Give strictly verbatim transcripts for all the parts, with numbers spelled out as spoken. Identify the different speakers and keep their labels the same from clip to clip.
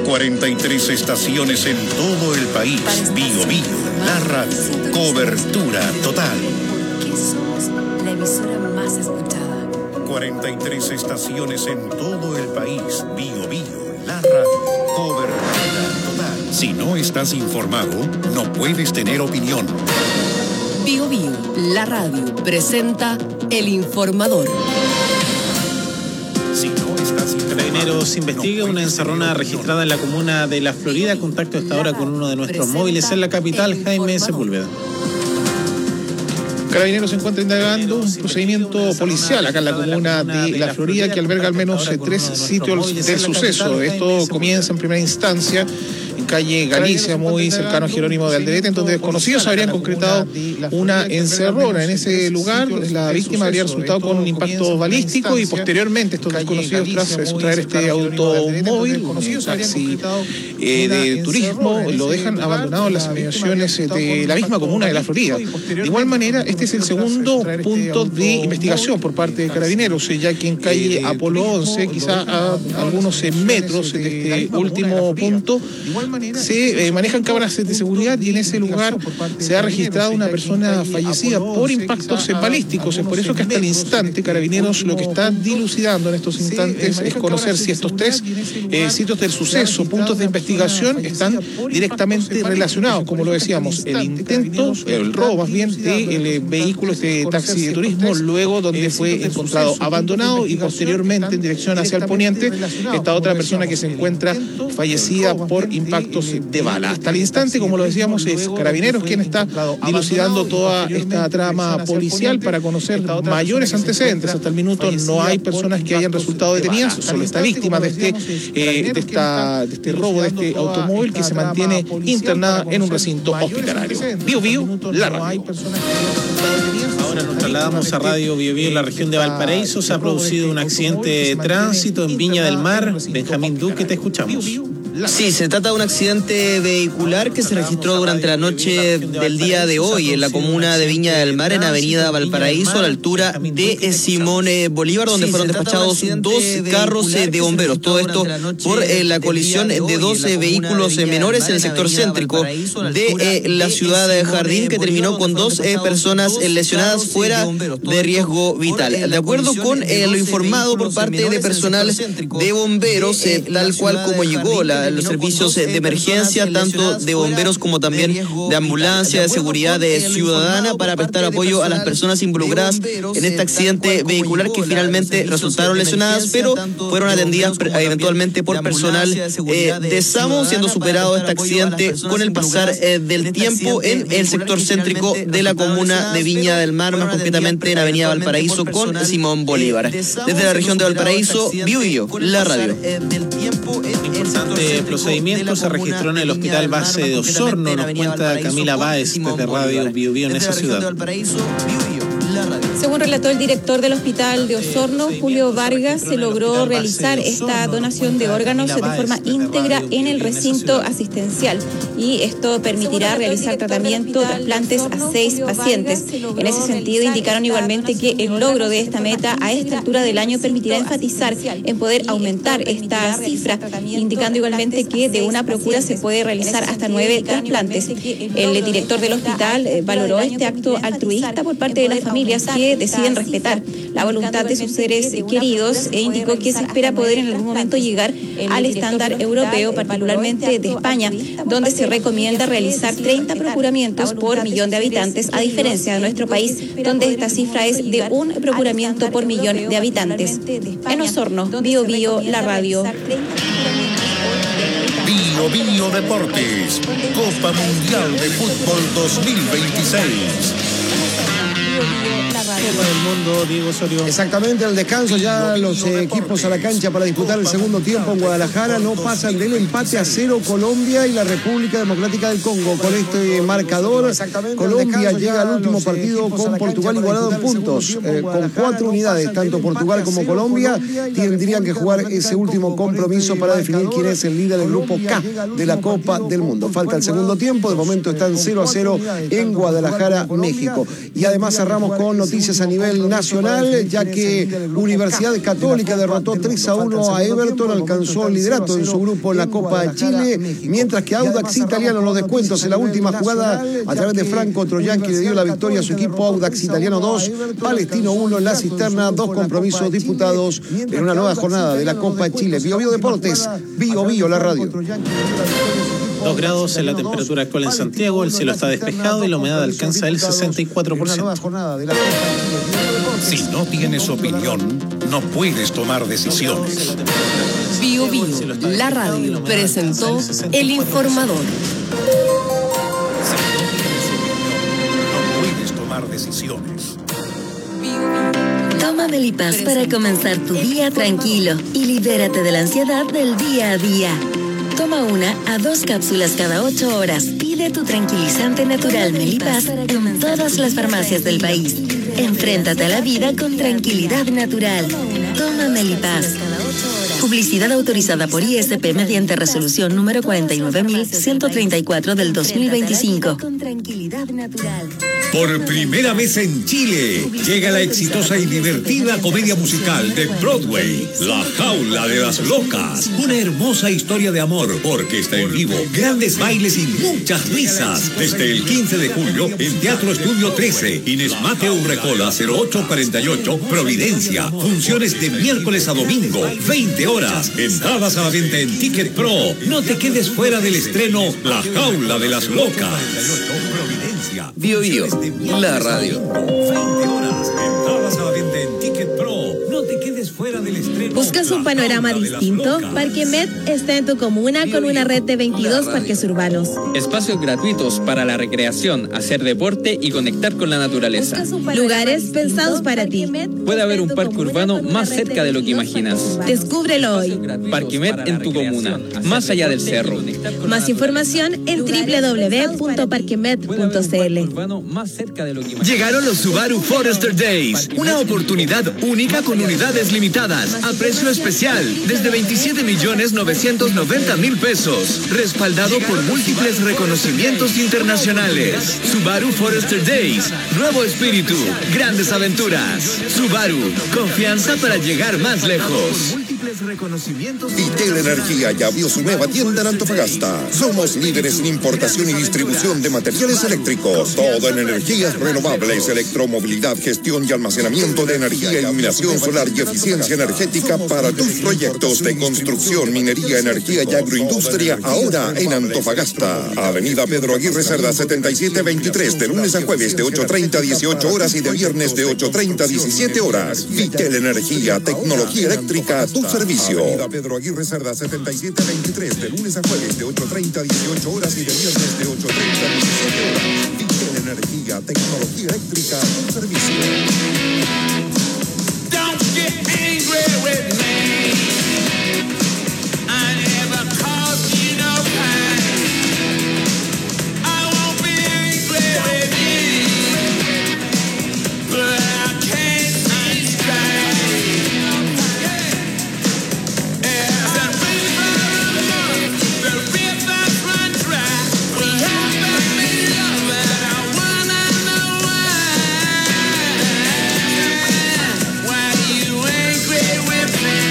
Speaker 1: cuarenta y tres estaciones en todo el país. Bio Bio, la radio. Cobertura total.
Speaker 2: Porque somos la emisora más escuchada.
Speaker 1: cuarenta y tres estaciones en todo el país. Bio Bio, la radio. Cobertura total. Si no estás informado, no puedes tener opinión.
Speaker 2: Bio Bio, la radio, presenta El Informador.
Speaker 1: Si no estás informado,
Speaker 3: Carabineros investiga
Speaker 1: no
Speaker 3: una
Speaker 1: puedes
Speaker 3: encerrona
Speaker 1: tener
Speaker 3: registrada en la comuna de La Florida. Contacto hasta ahora con uno de nuestros móviles en la capital, Jaime Sepúlveda.
Speaker 4: Carabineros se encuentra indagando un procedimiento policial acá en la comuna de La Florida que alberga al menos tres sitios del suceso. Esto comienza en primera instancia en calle Galicia, muy cercano a Jerónimo de Alderete, en donde desconocidos habrían concretado una encerrona. En ese lugar, la víctima habría resultado con un impacto balístico y posteriormente estos desconocidos, tras sustraer este automóvil, un taxi eh, de turismo, lo dejan abandonado en las inmediaciones de la misma comuna de La Florida. De igual manera, este es el segundo punto de investigación por parte de Carabineros, ya que en calle Apolo once, quizá a algunos metros de este último punto, se eh, manejan cámaras de seguridad y en ese lugar se ha registrado una persona fallecida por impactos balísticos. Es por eso que hasta el instante Carabineros lo que está dilucidando en estos instantes es conocer si estos tres eh, sitios del suceso, puntos de investigación, están directamente relacionados, como lo decíamos, el intento, el robo más bien del eh, vehículo, este taxi de turismo, luego donde fue encontrado abandonado y posteriormente en dirección hacia el poniente esta otra persona que se encuentra fallecida por impactos de bala. Hasta el instante, como lo decíamos, es Carabineros quien está dilucidando toda esta trama policial para conocer mayores antecedentes. Hasta el minuto no hay personas que hayan resultado detenidas, solo está víctima de este, eh, de, esta, de este robo de este automóvil que se mantiene internada en un recinto hospitalario. Bio Bio, la radio.
Speaker 3: Ahora nos trasladamos a Radio Bio Bio en la región de Valparaíso. Se ha producido un accidente de tránsito en Viña del Mar. Benjamín Duque, te escuchamos.
Speaker 5: Sí, se trata de un accidente vehicular que se registró durante la noche del día de hoy en la comuna de Viña del Mar, en Avenida Valparaíso, a la altura de Simón Bolívar, donde fueron despachados dos carros de bomberos. Todo esto por eh, la colisión de dos eh, vehículos menores en el sector céntrico de eh, la ciudad de Jardín, que terminó con dos eh, personas lesionadas fuera de riesgo vital. De acuerdo con eh, lo informado por parte de personal de bomberos, eh, tal cual como llegó la los servicios de emergencia, tanto de bomberos como también de ambulancia, de seguridad ciudadana, para prestar apoyo a las personas involucradas en este accidente vehicular, que finalmente resultaron lesionadas, pero fueron atendidas eventualmente por personal eh, de SAMU, siendo superado este accidente con el pasar eh, del tiempo en el sector céntrico de la comuna de Viña del Mar, más concretamente en Avenida Valparaíso con Simón Bolívar. Desde la región de Valparaíso, Bio Bio, la radio.
Speaker 3: Importante procedimiento se registró en el Hospital Base de Osorno, nos cuenta Camila Báez desde Radio Bio Bio en esa ciudad.
Speaker 6: Según relató el director del Hospital de Osorno, Julio Vargas, se logró realizar esta donación de órganos de forma íntegra en el recinto asistencial y esto permitirá realizar tratamiento, trasplantes a seis pacientes. En ese sentido, indicaron igualmente que el logro de esta meta a esta altura del año permitirá enfatizar en poder aumentar esta cifra, indicando igualmente que de una procura se puede realizar hasta nueve trasplantes. El director del hospital valoró este acto altruista por parte de las familias que deciden respetar la voluntad de sus seres queridos e indicó que se espera poder en algún momento llegar al estándar europeo, particularmente de España, donde se recomienda realizar treinta procuramientos por millón de habitantes, a diferencia de nuestro país, donde esta cifra es de un procuramiento por millón de habitantes. En Osorno, Bio Bio, la radio.
Speaker 1: Bio Bio Deportes, Copa Mundial de Fútbol dos mil veintiséis.
Speaker 3: Copa del Mundo, Diego Osorio.
Speaker 7: Exactamente, al descanso ya los eh, equipos a la cancha para disputar el segundo tiempo en Guadalajara. No pasan del empate a cero Colombia y la República Democrática del Congo. Con este marcador, Colombia llega al último partido con Portugal igualado en puntos. Eh, con cuatro unidades, tanto Portugal como Colombia tendrían que jugar ese último compromiso para definir quién es el líder del grupo K de la Copa del Mundo. Falta el segundo tiempo, de momento están cero a cero en Guadalajara, México. Y además cerramos con noticias a nivel nacional, ya que Universidad Católica derrotó tres a uno a Everton, alcanzó el liderato en su grupo en la Copa de Chile, mientras que Audax Italiano, los descuentos en la última jugada, a través de Franco Troyanqui le dio la victoria a su equipo. Audax Italiano dos, Palestino uno en la cisterna, dos compromisos disputados en una nueva jornada de la Copa de Chile. Bio Bio Deportes, Bio Bio la radio.
Speaker 3: Dos grados en la temperatura actual en Santiago, el cielo está despejado y la humedad alcanza el sesenta y cuatro por ciento.
Speaker 1: Si no tienes opinión, no puedes tomar decisiones.
Speaker 2: Bio Bio, la radio, presentó El Informador.
Speaker 1: No puedes tomar decisiones.
Speaker 8: Toma Melipaz para comenzar tu día tranquilo y libérate de la ansiedad del día a día. Toma una a dos cápsulas cada ocho horas. Pide tu tranquilizante natural Melipaz en todas las farmacias del país. Enfréntate a la vida con tranquilidad natural. Toma Melipaz. Publicidad autorizada por I S P mediante resolución número cuarenta y nueve mil ciento treinta y cuatro del dos mil veinticinco. Con tranquilidad natural.
Speaker 9: Por primera vez en Chile, llega la exitosa y divertida comedia musical de Broadway, La Jaula de las Locas. Una hermosa historia de amor, orquesta en vivo, grandes bailes y muchas risas. Desde el quince de julio, en Teatro Estudio trece, Inés Mateo Urrecola, cero ocho cuarenta y ocho, Providencia. Funciones de miércoles a domingo, veinte horas. Entradas a la venta en Ticket Pro. No te quedes fuera del estreno La Jaula de las Locas.
Speaker 10: Bio Bio, la radio.
Speaker 11: ¿Buscas un panorama distinto? Parquemet está en tu comuna con una red de veintidós parques urbanos.
Speaker 10: Espacios gratuitos para la recreación, hacer deporte y conectar con la naturaleza.
Speaker 11: Lugares pensados para ti.
Speaker 10: Puede haber un parque urbano más cerca de lo que imaginas.
Speaker 11: Descúbrelo hoy.
Speaker 10: Parquemet en tu comuna, más allá del cerro.
Speaker 11: Más información en doble u doble u doble u punto parquemet punto c l.
Speaker 12: Llegaron los Subaru Forester Days, una oportunidad única con unidades limitadas a precio especial desde veintisiete millones novecientos noventa mil pesos, respaldado por múltiples reconocimientos internacionales. Subaru Forester Days, nuevo espíritu, grandes aventuras. Subaru, confianza para llegar más lejos.
Speaker 13: Vitel Energía ya abrió su nueva tienda en Antofagasta. Somos líderes en importación y distribución de materiales eléctricos. Todo en energías renovables, electromovilidad, gestión y almacenamiento de energía, iluminación solar y eficiencia energética para tus proyectos de construcción, minería, energía y agroindustria. Ahora en Antofagasta. Avenida Pedro Aguirre Cerda setenta y siete veintitrés, de lunes a jueves de ocho treinta a dieciocho horas y de viernes de ocho treinta a diecisiete horas. Vitel Energía, tecnología eléctrica a tu servicio. Avenida Pedro Aguirre Cerda setenta y siete veintitrés, de lunes a jueves de ocho treinta a dieciocho horas y de viernes de ocho treinta a diecisiete horas. Vitel Energía, tecnología eléctrica a tu servicio. Don't get angry with me. I never caused you no pain. I won't be angry with you, but I can't see straight. Why you angry with me?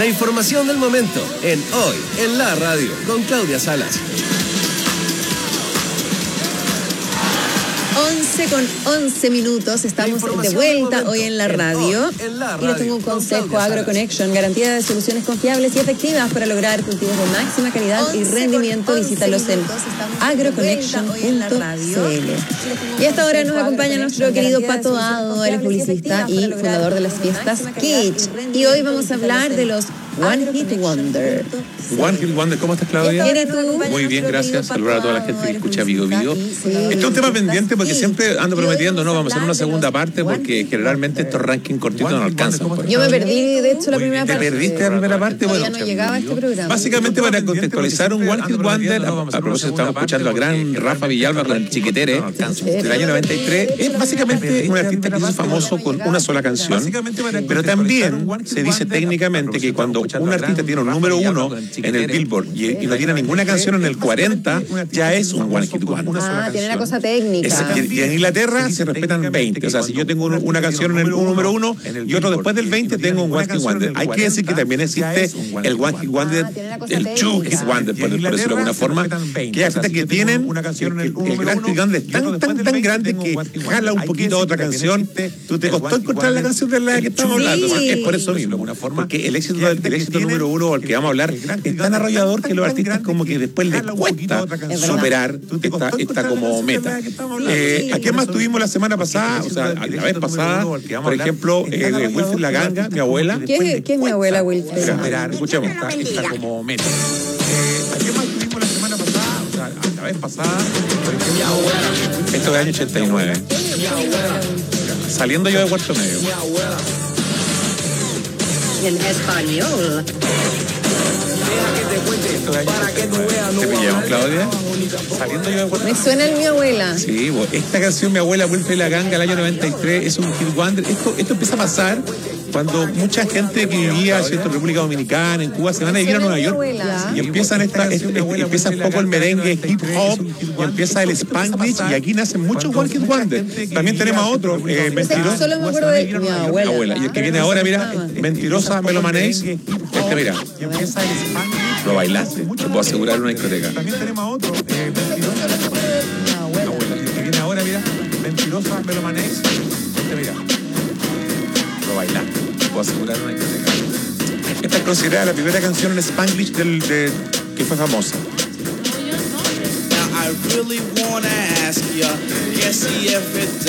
Speaker 14: La información del momento en Hoy en la Radio con Claudia Salas.
Speaker 15: once con once minutos, estamos de vuelta hoy en la radio y les tengo un consejo. AgroConnection, garantía de soluciones confiables y efectivas para lograr cultivos de máxima calidad y rendimiento. Visítalos en agroconnection punto c l. Y hasta ahora nos acompaña nuestro querido Pato Dado, él es publicista y fundador de las fiestas Kitsch. Y hoy vamos a hablar de los One Hit Wonder.
Speaker 16: One Hit Wonder, ¿cómo estás, Claudia?
Speaker 15: ¿Quién eres tú?
Speaker 16: Muy bien, gracias. Saludar a toda la gente que escucha Vigo Vigo. Este es un tema pendiente porque siempre ando prometiendo, no, vamos a hacer una segunda parte porque generalmente estos rankings cortitos no alcanzan.
Speaker 15: Yo me perdí, de hecho, la primera parte.
Speaker 16: ¿Te perdiste la primera parte? Bueno,
Speaker 15: no llegaba a este programa.
Speaker 16: Básicamente, para contextualizar un One Hit Wonder, a, a propósito, estamos escuchando a gran Rafa Villalba con el Chiquitere del año noventa y tres. Es básicamente un artista que se hizo famoso con una sola canción, pero también se dice técnicamente que cuando un artista tiene un número uno en el Billboard y, y no tiene ninguna canción en el cuarenta, ya es un One Hit Wonder.
Speaker 15: Ah, tiene una cosa técnica.
Speaker 16: Es, y en Inglaterra se respetan veinte. O sea, si yo tengo un, una canción en el un número uno y otro después del veinte, tengo un One Hit Wonder. Hay que decir que también existe el One Hit Wonder, el Two Hit Wonder, por, por decirlo de alguna forma, que hay artistas que tienen el, el, el gran Hit Wonder es tan, tan, tan grande que jala un poquito otra canción. Tú te costó encontrar la canción de la que estamos hablando. Es por eso mismo, porque el éxito del el éxito número uno, al que vamos a hablar, es tan arrollador que los artistas como que después les cuesta superar esta, esta como meta. Eh, ¿A qué más tuvimos la semana pasada? O sea, la vez pasada, por ejemplo, eh, de Wilfrid Laganga, mi abuela.
Speaker 15: ¿Qué, ¿Qué es mi abuela, Wilfrid?
Speaker 16: Esperar, escuchemos, está, está como meta. Eh, ¿A qué más tuvimos la semana pasada? O sea, la vez pasada, por ejemplo, esto de año ochenta y nueve. Saliendo yo de Cuarto Medio.
Speaker 17: En español.
Speaker 16: ¿Te pillamos, Claudia? Saliendo yo de Puerto.
Speaker 15: Me suena el mi abuela.
Speaker 16: Sí, esta canción, Mi Abuela, Wilfrid Laganga, el año noventa y tres, es un hit wonder. Esto, esto empieza a pasar cuando mucha gente que vivía ¿cierto? en República Dominicana, en Cuba, se van a vivir a Nueva York y empiezan esta, este, empieza un poco el merengue, hip hop, y empieza el Spanglish, y aquí nacen muchos One Hit Wonder. También tenemos a otro, eh, Mentirosa.
Speaker 15: Solo me acuerdo de mi abuela.
Speaker 16: abuela. Y el que viene ahora, mira, Mentirosa, me lo manéis. Este, mira, lo bailaste, te puedo asegurar una discoteca. También tenemos a otro, eh, Mentirosa, mi abuela. Y el que viene ahora, mira, Mentirosa, me lo manéis. Este, mira, lo bailaste. Puedo asegurar una discoteca. Esta es considerada la primera canción en Spanglish del, de, que fue famosa.
Speaker 18: Really wanna ask ya, yes, if it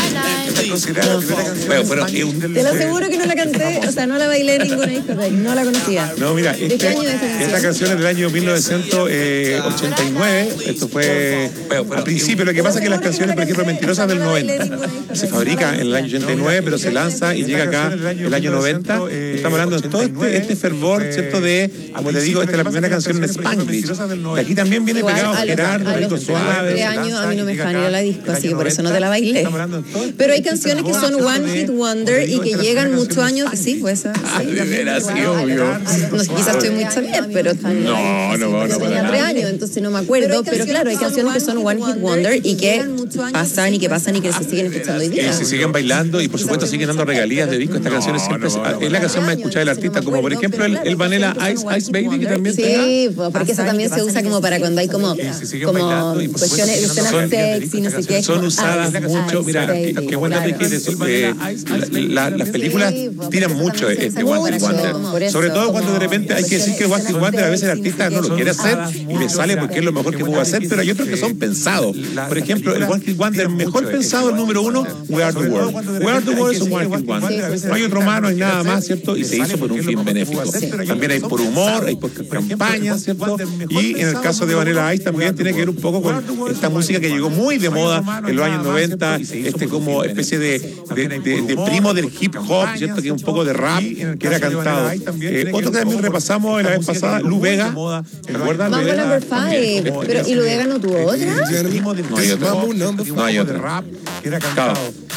Speaker 16: Bueno, pero es un...
Speaker 15: Te lo aseguro que no la canté, o sea, no la bailé en ninguna discoteca, no la conocía.
Speaker 16: No, mira, este,
Speaker 15: ¿de qué año es esta canción?
Speaker 16: Esta canción es del año mil novecientos ochenta y nueve. Esto fue al principio. Lo que pasa es que las canciones, por ejemplo, Mentirosas del noventa, se fabrica en el año ochenta y nueve, pero se lanza y llega acá el año noventa. Estamos hablando de todo este, este fervor, ¿cierto? De, como te digo, esta es la primera canción en Spanglish. De aquí también viene pegado Gerardo, Rico Suave.
Speaker 15: De años a mí no me dejan ir a la disco, así que por eso no te la bailé. Pero hay canciones que son One Hit Wonder y que llegan muchos años. Sí, pues esa.
Speaker 16: Ah, de veras, sí, obvio.
Speaker 15: No sé, quizás estoy muy chavier, pero.
Speaker 16: No, no, no, no.
Speaker 15: Tenía tres años, entonces no me acuerdo. Pero claro, hay canciones que son One Hit Wonder y que pasan y que pasan y que se siguen escuchando hoy día.
Speaker 16: Y se siguen bailando y por supuesto siguen dando regalías de disco. Esta canción es siempre. Es la canción más escuchada del artista, como por ejemplo el, el Vanilla Ice, Ice Baby, que también.
Speaker 15: Sí, porque eso también se usa como para cuando hay como. Como cuestiones, escenas sexy, no sé qué.
Speaker 16: Son usadas mucho. Mira, qué bueno que decir. Las películas tiran mucho este One Hit Wonder. Sobre todo cuando de repente hay que decir que One Hit Wonder a veces el artista no lo quiere hacer y le sale porque es lo mejor que pudo hacer, pero hay otros que son pensados. Por ejemplo, el One Hit Wonder mejor pensado, el número uno, We Are the World. We Are the World es un One Hit Wonder. No hay otro más, no hay nada más, ¿cierto? Y se hizo por un fin benéfico. También hay por humor, hay por campañas, ¿cierto? Y en el caso de Vanilla Ice también tiene que ver un poco con esta música que llegó muy de moda en los años noventa, este como especie de, de, de, de primo del hip hop, ¿cierto? Que es un poco de rap que era cantado. Eh, otro que también repasamos la vez pasada, Lou Vega, ¿te acuerdas?
Speaker 15: Mambo number five. Pero, ¿y Lou Vega no tuvo otra?
Speaker 16: No hay otro. No hay otro. Claro.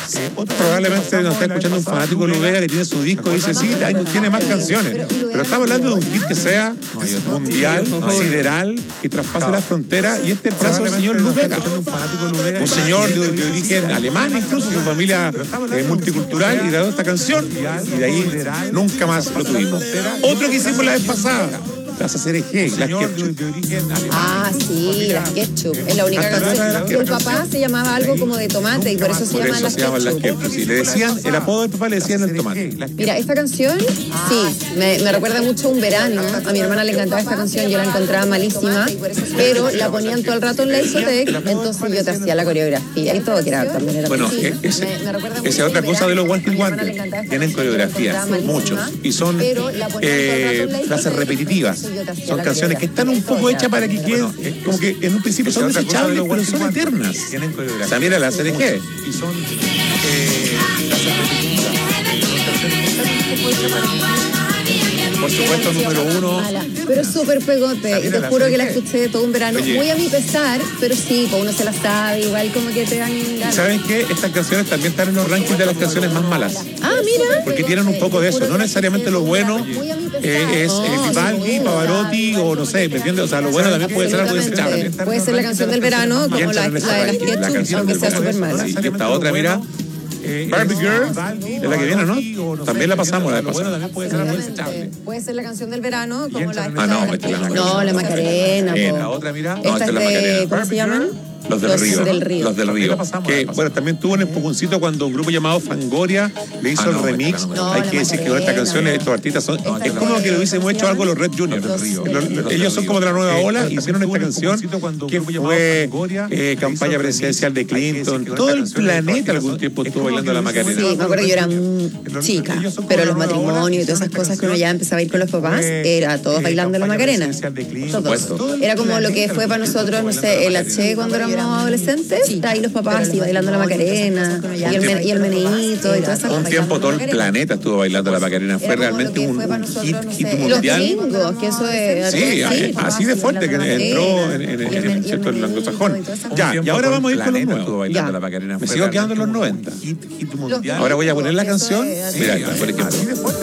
Speaker 16: Probablemente nos está escuchando un fanático de Lou Bega que tiene su disco y dice, sí, tiene más canciones. Pero estamos hablando de un hit que sea mundial, sideral, que traspase las fronteras. Y este es el caso del señor Lou Bega. Un señor de, de origen alemán, incluso su familia eh, multicultural, y grabó esta canción. Y de ahí nunca más lo tuvimos. Otro que hicimos la vez pasada. Las A C R G, las Ketchup.
Speaker 15: Ah, sí, las Ketchup. Es la única canción. El papá se llamaba algo como de tomate y por eso se
Speaker 16: por
Speaker 15: llaman
Speaker 16: eso
Speaker 15: las
Speaker 16: se llaman las
Speaker 15: Ketchup.
Speaker 16: Ketchup. Sí, le decían, el apodo del papá le decían el tomate.
Speaker 15: Mira, esta canción, sí, me, me recuerda mucho a un verano. A mi hermana le encantaba esta canción, yo la encontraba malísima, pero la ponían todo el rato en la discoteca, entonces yo te hacía la coreografía y todo, que era, también era
Speaker 16: bueno,
Speaker 15: sí,
Speaker 16: esa es otra cosa de los One Hit Wonder. Tienen coreografías, muchos, y son eh, frases repetitivas. Son canciones que están un poco hechas para que queden, como que en un principio son desechables, pero son eternas. También a la A C R G. Y son por supuesto, número uno.
Speaker 15: Pero súper pegote, y te juro que la escuché todo un verano,
Speaker 16: Oye.
Speaker 15: muy a mi pesar, pero sí, pues uno se la sabe, igual como que te dan ganas.
Speaker 16: ¿Saben qué? Estas canciones también están en los rankings de las canciones más malas.
Speaker 15: Ah, mira.
Speaker 16: Porque tienen un poco de eso. No necesariamente lo bueno eh, es eh, Vivaldi, Pavarotti o no sé, ¿me entiendes? O sea, lo bueno también puede ser algo desechable.
Speaker 15: Puede ser la canción del verano, como la, la de las Ketchup, aunque sea súper mala.
Speaker 16: Sí, esta otra, mira. Barbie Girl, es la que viene, ¿no? También la pasamos la vez pasada.
Speaker 15: Puede ser la canción del verano, como la...
Speaker 16: Ah, no, esta es la Macarena.
Speaker 15: No, la Macarena.
Speaker 16: Eh,
Speaker 15: po.
Speaker 16: la otra, mira. No,
Speaker 15: Esta
Speaker 16: esta es
Speaker 15: es
Speaker 16: la
Speaker 15: de,
Speaker 16: Macarena.
Speaker 15: ¿cómo se llaman?
Speaker 16: Los del,
Speaker 15: Los
Speaker 16: río,
Speaker 15: del Río.
Speaker 16: Los del Río. Que, bueno, también tuvo un empujoncito cuando un grupo llamado Fangoria le hizo
Speaker 15: Ah, no,
Speaker 16: el remix.
Speaker 15: no,
Speaker 16: Hay
Speaker 15: la
Speaker 16: que decir que
Speaker 15: Macarena.
Speaker 16: estas canciones, estos artistas son.
Speaker 15: Esta
Speaker 16: Es como
Speaker 15: de-
Speaker 16: que lo hubiésemos hecho algo los Red Juniors.
Speaker 15: Los del
Speaker 16: Los- Ellos son como de la nueva ola, hicieron esta canción que fue eh, campaña presidencial de Clinton. Todo el planeta algún tiempo estuvo bailando la Macarena.
Speaker 15: Sí, me acuerdo que yo era muy chica, pero los matrimonios y todas esas cosas que uno ya empezaba a ir con los papás, era todos bailando la Macarena. Todos. Era como lo que fue para nosotros, no sé, el H cuando éramos adolescentes, ahí los papás así bailando la Macarena, y el, men- y el meneíto y todas esas
Speaker 16: Un
Speaker 15: cosas.
Speaker 16: tiempo todo el planeta estuvo bailando la Macarena. Fue realmente un, un hit, hit
Speaker 15: Los
Speaker 16: mundial.
Speaker 15: gringos, que eso es...
Speaker 16: Sí, así, así de fuerte que entró en, en, en, en, ¿cierto? el anglosajón. Ya, y ahora vamos a ir con los nuevos. Me sigo quedando en los noventa. Ahora voy a poner la canción. Mira, esta, por ejemplo.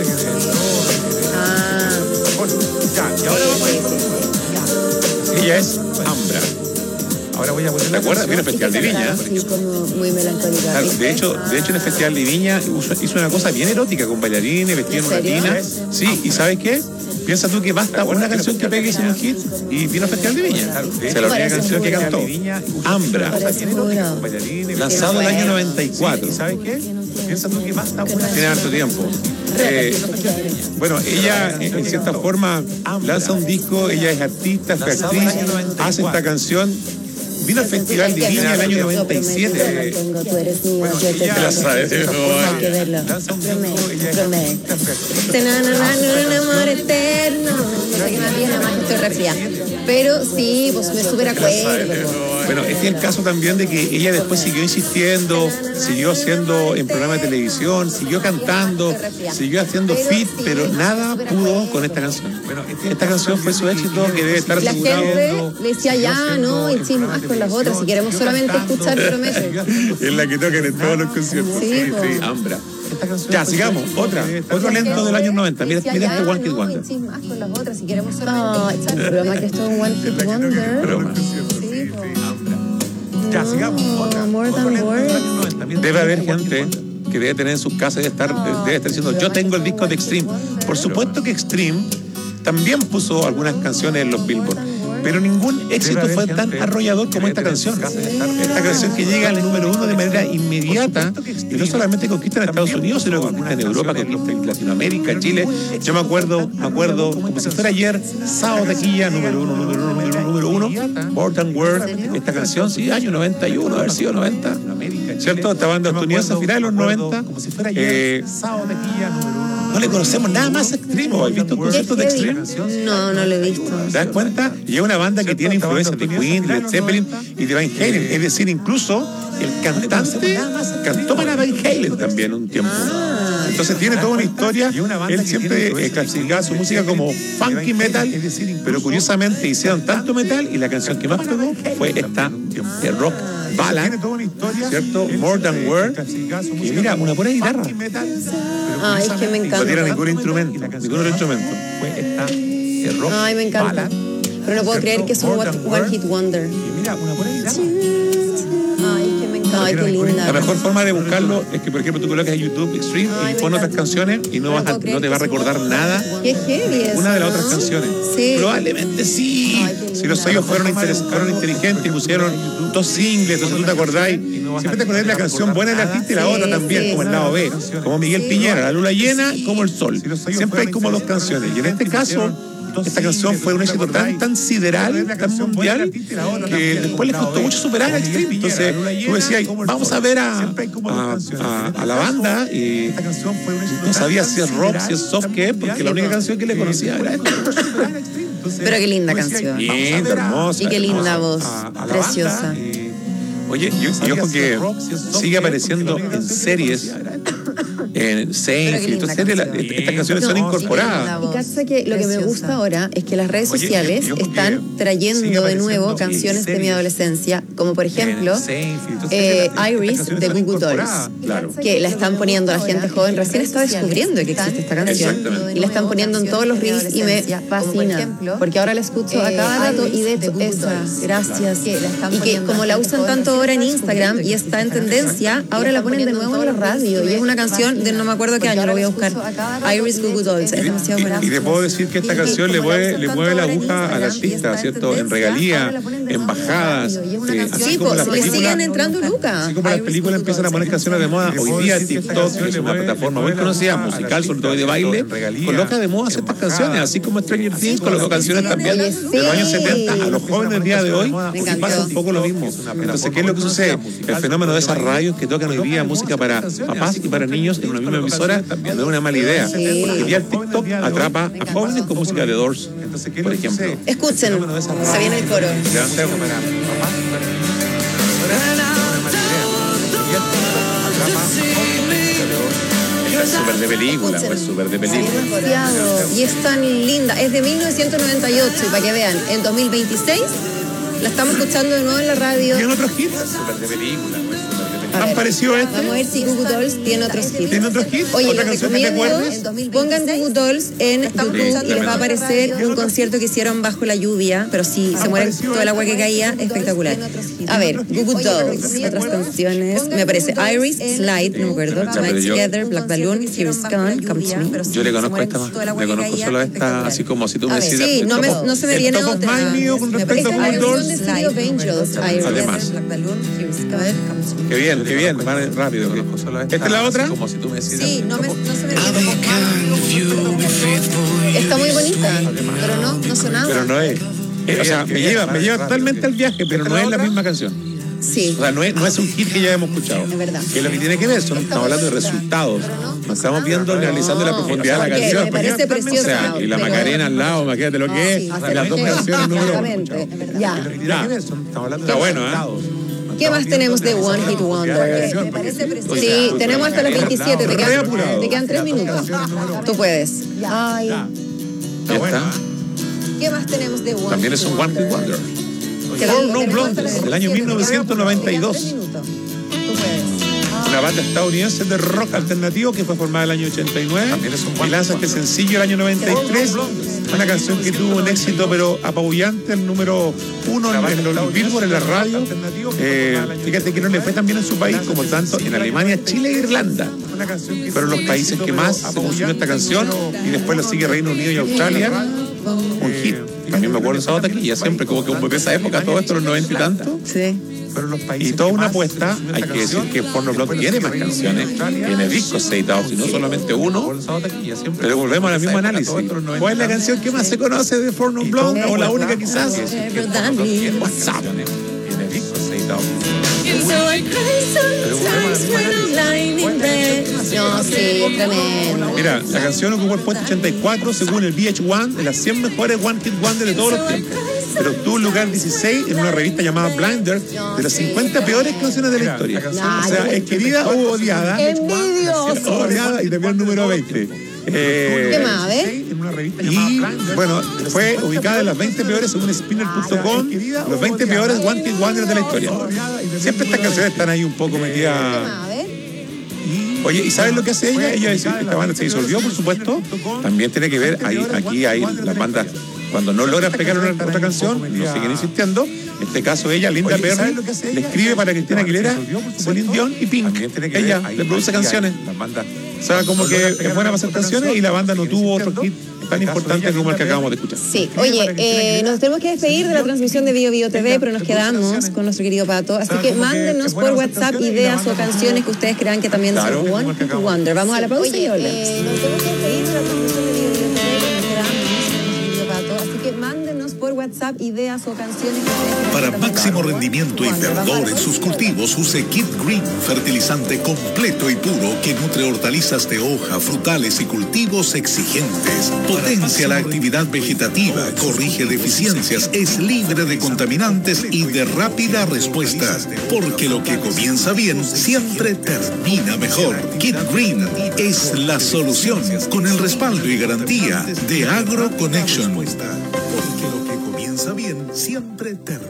Speaker 15: Ah.
Speaker 16: Ya, y ahora vamos a ir con los nuevos. Ella es Ambra. Ahora voy a poner. ¿Te acuerdas? Mira, el Festival de Viña.
Speaker 15: Así como muy melancólica.
Speaker 16: Claro, de hecho, de hecho en el Festival de Viña hizo, hizo una cosa bien erótica con bailarines, vestida en una
Speaker 15: serio?
Speaker 16: tina. Sí, ¿y sabes qué? Piensa tú que basta una canción que pegue y sea un hit y vino al Festival de Viña. Se la única canción que cantó. Ambra. Lanzado el año noventa y cuatro. ¿Sabes qué? Piensa tú que basta una. Tiene harto tiempo. Eh, bueno, ella en cierta forma lanza un disco, ella es artista, fue actriz, hace esta canción. Vino al Festival de Viña el año noventa y siete.
Speaker 15: Tú eres mío, yo te
Speaker 16: la sabes,
Speaker 15: Hay que verlo. Prometo. Na, na, na, na, na, amor eterno. No sé qué más bien, nada más que estoy resfriada. Pero sí, pues me súper acuerdo.
Speaker 16: Bueno, este es el caso también de que ella después siguió insistiendo, siguió haciendo en programas de televisión, siguió cantando, siguió haciendo fit, pero nada pudo con esta canción. Bueno, esta canción fue su éxito que debe estar
Speaker 15: La
Speaker 16: asegurado.
Speaker 15: gente le decía ya, ¿no? Y chismas más con las otras. Si queremos solamente escuchar, prometo.
Speaker 16: Es la que tocan en todos los conciertos.
Speaker 15: Sí,
Speaker 16: Sí,
Speaker 15: po.
Speaker 16: sí, Ambra. Ya, sigamos. Otra. Otro lento del año noventa. Mira, mira este One Hit Wonder.
Speaker 15: Chismas con las otras. Si queremos solamente escuchar, broma que esto es un One Hit Wonder.
Speaker 16: Broma. Ya, sigamos. Otra.
Speaker 15: More than words.
Speaker 16: Debe haber gente que debe tener en sus casas y estar, debe estar diciendo, yo tengo el disco de Extreme. Por supuesto que Extreme también puso algunas canciones en los Billboard, pero ningún éxito fue tan arrollador como esta canción. Esta canción que llega al número uno de manera inmediata y no solamente conquista en Estados Unidos, sino que conquista en Europa, conquista en Latinoamérica, Chile. Yo me acuerdo, me acuerdo, como si fuera ayer, Sao Taquilla, número uno, número uno, número uno, número uno, More Than Word, esta canción, sí, año noventa y uno, haber sido noventa, ¿cierto? Esta banda estadounidense a finales de los noventa. Eh, no le conocemos nada más a Extreme. ¿Has visto un concierto de Extreme?
Speaker 15: No, no lo he visto.
Speaker 16: ¿Te das cuenta? Y es una banda que tiene influencias de Queen, de Led Zeppelin y de Van Halen. Es decir, incluso el cantante cantó para Van Halen también un tiempo. Entonces tiene toda una historia. Él siempre eh, clasificaba su música como funky metal, pero curiosamente hicieron tanto metal y la canción que más pegó fue esta de rock ballad, ¿cierto? More Than Words. Y mira, una pura guitarra.
Speaker 15: Ay, es que me encanta.
Speaker 16: No tiene ningún instrumento, ningún otro instrumento. Fue esta de rock
Speaker 15: Ay, me encanta.
Speaker 16: ballad.
Speaker 15: Pero no puedo creer que es un One Hit Wonder.
Speaker 16: Y mira, una pura guitarra.
Speaker 15: Ay, es que me encanta. Ay, qué linda.
Speaker 16: La mejor forma de buscarlo es que, por ejemplo, tú colocas en YouTube Extreme y pones otras canciones y no, vas a, no te va a recordar nada.
Speaker 15: Qué heavy es.
Speaker 16: Una de las otras canciones.
Speaker 15: Sí.
Speaker 16: Probablemente sí. Ay, si los sellos fueron, fueron inteligentes y pusieron dos singles, entonces tú te acordáis. Siempre te acordás de la canción buena del artista y la otra también, sí, como el lado B. Como Miguel Piñera, La Luna Llena, como El Sol. Siempre hay como dos canciones. Y en este caso, esta canción fue un éxito tan, tan sideral, tan mundial, que después les costó mucho superar a Extreme. Entonces, tú decías, vamos a ver a, a, a, a la banda, y no sabía si es rock, si es soft, qué es, porque la única canción que le conocía era esta.
Speaker 15: Pero qué linda canción.
Speaker 16: Bien, hermosa.
Speaker 15: Y qué linda voz, preciosa.
Speaker 16: Oye, y ojo que sigue apareciendo en series, en Seinfeld, entonces la, estas canciones no, son incorporadas.
Speaker 15: Y cacha que lo que me gusta ahora es que las redes sociales Oye, están trayendo de nuevo canciones de mi adolescencia, como por ejemplo eh, Iris de Goo Goo Dolls, claro, que la están poniendo la gente joven, recién está descubriendo que existe esta canción y la están poniendo en todos los reels y me fascina, porque ahora la escucho a cada rato y de hecho esa, gracias, y que como la usan tanto ahora en Instagram y está en tendencia, ahora la ponen de nuevo en la radio y es una canción de no me acuerdo qué año, lo voy a buscar. Iris Goo Goo Dolls, es demasiado buena.
Speaker 16: Y te puedo decir que esta canción le mueve, le mueve la aguja al artista, ¿cierto? En regalía, en bajadas. Eh, así
Speaker 15: sí,
Speaker 16: como
Speaker 15: pues,
Speaker 16: las
Speaker 15: le
Speaker 16: películas,
Speaker 15: siguen entrando lucas.
Speaker 16: Así como las películas empiezan a poner canciones de moda, hoy día TikTok, que es una plataforma muy conocida, musical, sobre todo de baile, coloca de moda ciertas canciones, así como Stranger Things colocó canciones también de los años setenta. A los jóvenes del día de hoy pasa un poco lo mismo. Entonces, ¿qué es lo que sucede? El fenómeno de esas radios que tocan hoy día música para papás y para niños en una misma emisora no es una mala idea. Sí. Porque ya el TikTok atrapa a jóvenes con música de Doors, por ejemplo.
Speaker 15: Escuchen, se viene el coro.
Speaker 16: Es súper de película, es súper de película.
Speaker 15: Demasiado. Y es tan linda. Es de mil novecientos noventa y ocho, y para que vean, en dos mil veintiséis la estamos escuchando de nuevo en la radio.
Speaker 16: ¿Y en otros hits? Súper de película. ¿Han parecido este?
Speaker 15: Vamos a ver si Goo Goo Dolls tiene otros hits.
Speaker 16: ¿Tiene otros hits?
Speaker 15: Oye, les recomiendo, pongan Goo Goo Dolls en YouTube y les va a aparecer un concierto que hicieron bajo la lluvia, pero si se muere todo el agua que caía, espectacular. A ver, Goo Goo Dolls, otras canciones. Me aparece Iris, Slide, no me acuerdo, Tonight Together, Black Balloon, Here's Gone, Come to Me.
Speaker 16: Yo le conozco esta más. Le conozco solo esta, así como si tú me decías.
Speaker 15: Sí, no, me, no se me viene otra.
Speaker 16: Con respecto a Goo Goo Dolls.
Speaker 15: Además.
Speaker 16: Qué bien, qué bien, vale, rápido. ¿Esta es la otra?
Speaker 15: Como si tú me decías. Sí, no, me, no se me viene. Está muy bonita, pero no, no sonaba.
Speaker 16: Pero no es. O sea, me lleva, me lleva totalmente al viaje, pero no es la misma canción.
Speaker 15: Sí.
Speaker 16: O sea, no es, no es un hit que ya hemos escuchado.
Speaker 15: Es verdad.
Speaker 16: Que es lo que tiene que ver, son, estamos hablando de resultados. No estamos viendo, analizando la profundidad de la canción.
Speaker 15: Me parece preciosa.
Speaker 16: O sea, y la Macarena al lado, imagínate lo que es. Las dos canciones número uno.
Speaker 15: Ya.
Speaker 16: Está bueno, ¿eh?
Speaker 15: ¿Qué más tenemos de One Hit Wonder? Sí, tenemos hasta los veintisiete. Te quedan, te quedan tres minutos. Tú puedes. Ay.
Speaker 16: Ya está.
Speaker 15: ¿Qué más tenemos de One?
Speaker 16: También es un One Hit Wonder. Four Non Blondes, del año mil novecientos noventa y dos. Una banda estadounidense de rock alternativo que fue formada en el año ochenta y nueve y lanza este sencillo el año noventa y tres. Una canción que tuvo un éxito pero apabullante, el número uno en los Billboard, en la radio. Eh, fíjate que no le fue tan bien en su país como tanto en Alemania, Chile e Irlanda. Fueron los países que más se consumió esta canción y después lo sigue Reino Unido y Australia. Un hit. También me acuerdo de esa otra que ya siempre como que de esa época, todo esto, los noventa y tanto.
Speaker 15: Sí.
Speaker 16: Y toda una apuesta, hay que decir que Porno Blog tiene más canciones, tiene discos editados y no solamente uno, pero volvemos al mismo análisis. ¿Cuál es la canción que más se conoce de Porno Blog? O la única quizás. WhatsApp.
Speaker 15: No, sí, tremendo.
Speaker 16: Mira, la canción ocupó el puesto ochenta y cuatro según el V H uno de las cien mejores One Hit Wonder de todos los tiempos. Pero obtuvo el lugar dieciséis en una revista llamada Blinder de las cincuenta peores canciones de la historia. O sea, es querida o odiada.
Speaker 15: Envidioso.
Speaker 16: Odiada y también el número veinte. Eh,
Speaker 15: ¿Qué más, a ver?
Speaker 16: Y bueno, fue ubicada en las veinte peores según spinner punto com, los veinte peores One Hit Wonders de la historia. Siempre estas canciones están ahí un poco metidas. Oye, ¿y sabes lo que hace ella? Ella dice, esta banda se disolvió, por supuesto. También tiene que ver, ahí, aquí hay las bandas, cuando no logran pegar una otra canción, no siguen insistiendo. En este caso ella, Linda Oye, Perry, le escribe para Cristina Aguilera, Celine Dion y Pink. Ella le produce canciones. O sea, como que es buena para hacer canciones y la banda no tuvo otro hit tan importante como el que acabamos de escuchar.
Speaker 15: Sí, oye, eh, nos tenemos que despedir de la transmisión de Bio Bio T V, pero nos quedamos con nuestro querido Pato. Así que mándenos por WhatsApp ideas o canciones que ustedes crean que también son One Hit Wonder. Vamos a la pausa y volvemos. Eh, nos tenemos que despedir de la transmisión de Bio Bio T V, pero nos quedamos con nuestro querido Pato. Así que mándenos por WhatsApp ideas o canciones que ustedes
Speaker 1: Para máximo rendimiento y verdor en sus cultivos, use Kid Green, fertilizante completo y puro que nutre hortalizas de hoja, frutales y cultivos exigentes. Potencia la actividad vegetativa, corrige deficiencias, es libre de contaminantes y de rápida respuesta. Porque lo que comienza bien siempre termina mejor. Kid Green es la solución con el respaldo y garantía de Agro Connection. Porque lo que comienza bien siempre termina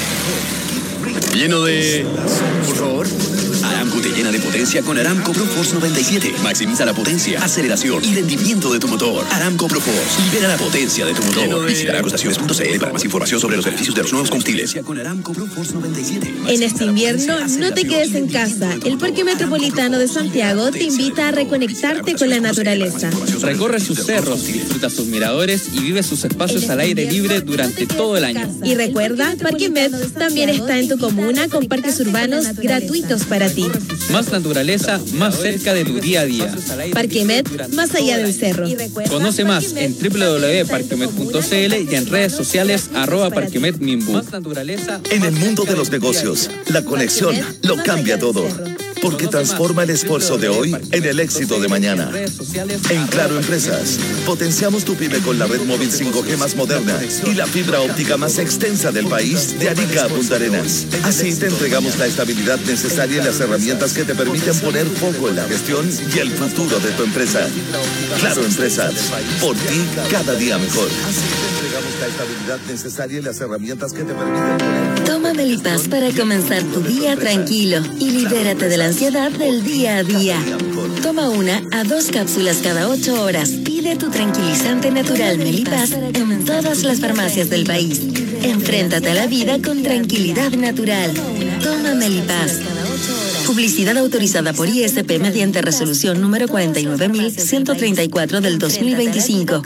Speaker 1: mejor.
Speaker 19: Lleno de... Por favor. Aramco te llena de potencia con Aramco Pro Force noventa y siete. Maximiza la potencia, aceleración y rendimiento de tu motor. Aramco Pro Force. Libera la potencia de tu motor. De... Visita aramco estaciones punto c l para más información sobre los beneficios de los nuevos combustibles. Con Aramco Pro Force noventa y siete.
Speaker 11: En este invierno, no te quedes en casa. El Parque Metropolitano de Santiago te invita a reconectarte con la naturaleza.
Speaker 10: Recorre sus cerros, disfruta sus miradores y vive sus espacios al aire libre durante todo el año.
Speaker 11: Y recuerda, Parque Met también está en tu comuna con parques urbanos gratuitos para ti.
Speaker 10: Más naturaleza, más cerca de tu día a día.
Speaker 11: Parque Met, más allá del cerro.
Speaker 10: Conoce más en w w w punto parquemet punto c l y en redes sociales arroba parquemet mimbu. Más naturaleza.
Speaker 20: En el mundo de los negocios, la conexión lo cambia todo. Porque transforma el esfuerzo de hoy en el éxito de mañana. En Claro Empresas, potenciamos tu pyme con la red móvil cinco G más moderna y la fibra óptica más extensa del país, de Arica a Punta Arenas. Así te entregamos la estabilidad necesaria y las herramientas que te permiten poner foco en la gestión y el futuro de tu empresa. Claro Empresas, por ti cada día mejor. Así te entregamos la estabilidad necesaria y las herramientas que te permiten poner...
Speaker 8: Toma Melipaz para comenzar tu día tranquilo y libérate de la ansiedad del día a día. Toma una a dos cápsulas cada ocho horas. Pide tu tranquilizante natural Melipaz en todas las farmacias del país. Enfréntate a la vida con tranquilidad natural. Toma Melipaz. Publicidad autorizada por I S P mediante resolución número cuarenta y nueve mil ciento treinta y cuatro del dos mil veinticinco.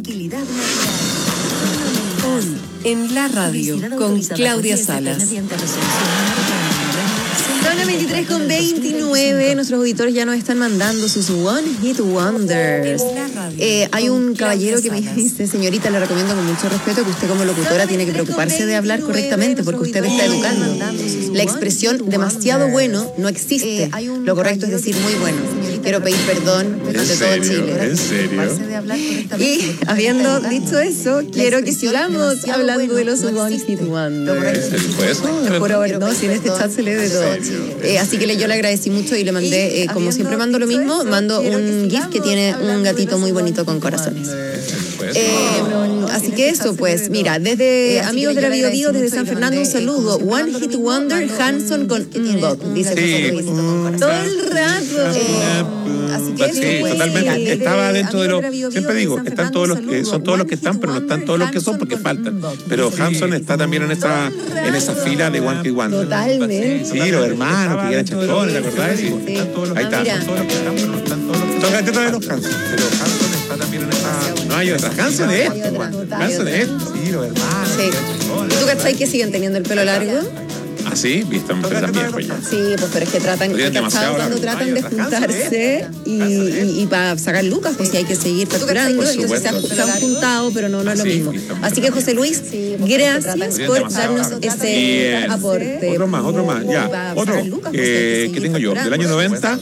Speaker 2: En la radio, con Claudia Salas.
Speaker 15: Son las veintitrés con veintinueve. Nuestros auditores ya nos están mandando sus One Hit Wonders. Eh, hay un caballero que me dice, señorita, le recomiendo con mucho respeto que usted como locutora tiene que preocuparse de hablar correctamente porque usted está educando. La expresión demasiado bueno no existe. Lo correcto es decir muy bueno. Quiero pedir perdón ante todo Chile.
Speaker 16: ¿En serio?
Speaker 15: Y habiendo dicho eso, quiero que sigamos hablando de los One Hit Wonders.
Speaker 16: ¿Fue eso?
Speaker 15: No, si en este chat se lee de todo. Eh, así que le, yo le agradecí mucho y le mandé, eh, como siempre mando lo mismo, mando un GIF que tiene un gatito muy bonito con corazones. Eh, así que eso, pues, mira, desde amigos de la Bio Bio, desde San Fernando, un saludo. One Hit Wonder, Hanson con Inbox, dice
Speaker 16: sí.
Speaker 15: todo el rato. Eh, así que
Speaker 16: sí,
Speaker 15: eso, pues,
Speaker 16: totalmente.
Speaker 15: mira,
Speaker 16: Estaba dentro de los, siempre digo, están todos los que son todos los que están, pero no están todos los que son porque faltan. Pero Hanson está también en esa, en esa fila de One Hit Wonder.
Speaker 15: Totalmente.
Speaker 16: Sí, los hermanos que eran chachones, ¿te acordás? Sí. Ahí está. Toca de los Hanson, pero Hanson está también en esa. No hay otra. Hanson es esto, Hanson es esto. Sí, los hermanos.
Speaker 15: Sí. ¿Tú cachai que siguen teniendo el pelo largo?
Speaker 16: ¿Ah, sí? Viste, también, pues ya.
Speaker 15: Sí, pues pero es que tratan, ¿cachado? Cuando tratan de juntarse y, y, y para sacar lucas, pues sí hay que seguir facturando. Entonces se han, se han juntado, pero no, no es lo mismo. Así que José Luis, gracias por darnos ese aporte.
Speaker 16: Otro más, otro más, ya. Otro eh, que tengo yo, del año noventa,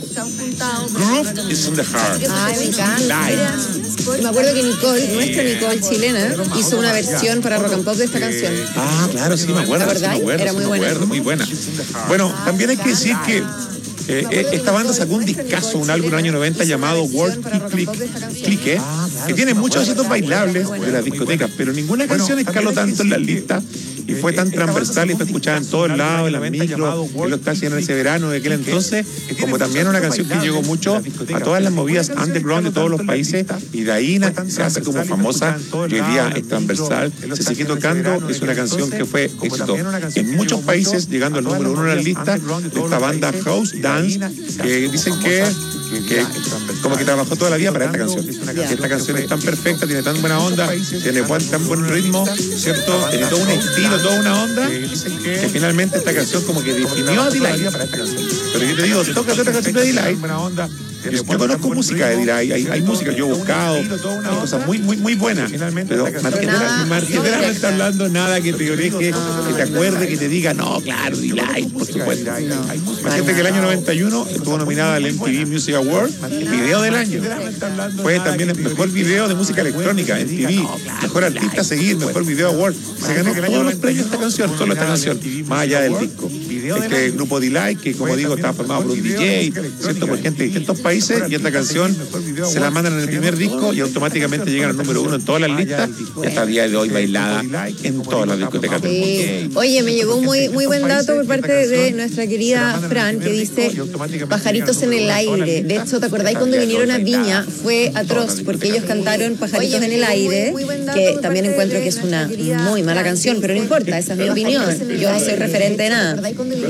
Speaker 16: Groove is in the Heart.
Speaker 15: Ay, me encanta. Me acuerdo que Nicole, nuestra Nicole chilena, hizo una versión para Rock and Pop de esta canción.
Speaker 16: Ah, claro, sí, me acuerdo.
Speaker 15: ¿La
Speaker 16: sí, me acuerdo
Speaker 15: Era muy
Speaker 16: sí,
Speaker 15: buena.
Speaker 16: Me acuerdo, muy buena. Bueno, también hay que decir que Eh, esta banda sacó un discazo, un álbum en el año noventa llamado World Click Click, que tiene muchos éxitos bailables de las discotecas, pero ninguna canción escaló tanto en las listas y fue tan transversal y fue escuchada en todos lados, en las micros, en los taxis en ese verano de aquel entonces, como también una canción que llegó mucho a todas las movidas underground de todos los países y de ahí se hace como famosa y hoy día es transversal, se sigue tocando, es una canción que fue éxito en muchos países, llegando al número uno en las listas de esta banda House Dance, que dicen que, que como que trabajó toda la vida para esta canción. Que esta canción es tan perfecta, tiene tan buena onda, tiene tan buen ritmo, ¿cierto? Tiene todo un estilo, toda una onda, que finalmente esta canción como que definió a Delight. Pero yo te digo, toca otra canción de Delight. Yo, yo conozco música de Delight, hay, hay música, yo he buscado, hay cosas muy, muy, muy buenas. Pero Marquetera, Marquetera no está hablando nada que te oreje, que te acuerde, que te diga, no, claro, Delight, por supuesto. Imagínate que el año noventa y uno estuvo nominada al M T V Music Award, video del año. Fue también el mejor video de música electrónica, M T V, mejor artista a seguir, mejor video award. Se ganó todos los premios esta canción, solo esta canción, más allá del disco. Este grupo Delight, que como digo, está formado por un D J, ¿cierto? Por gente de distintos países, y esta canción se la mandan en el primer disco y automáticamente llegan al número uno en todas las listas y hasta el día de hoy bailada en todas las discotecas del mundo.
Speaker 15: Sí. Oye, me llegó un muy, muy buen dato por parte de nuestra querida Fran, que dice Pajaritos en el aire. De hecho, ¿te acordáis cuando vinieron a Viña? Fue atroz, porque ellos cantaron Pajaritos en el aire, que también encuentro que es una muy mala canción, pero no importa, esa es mi opinión. Yo no soy referente de nada.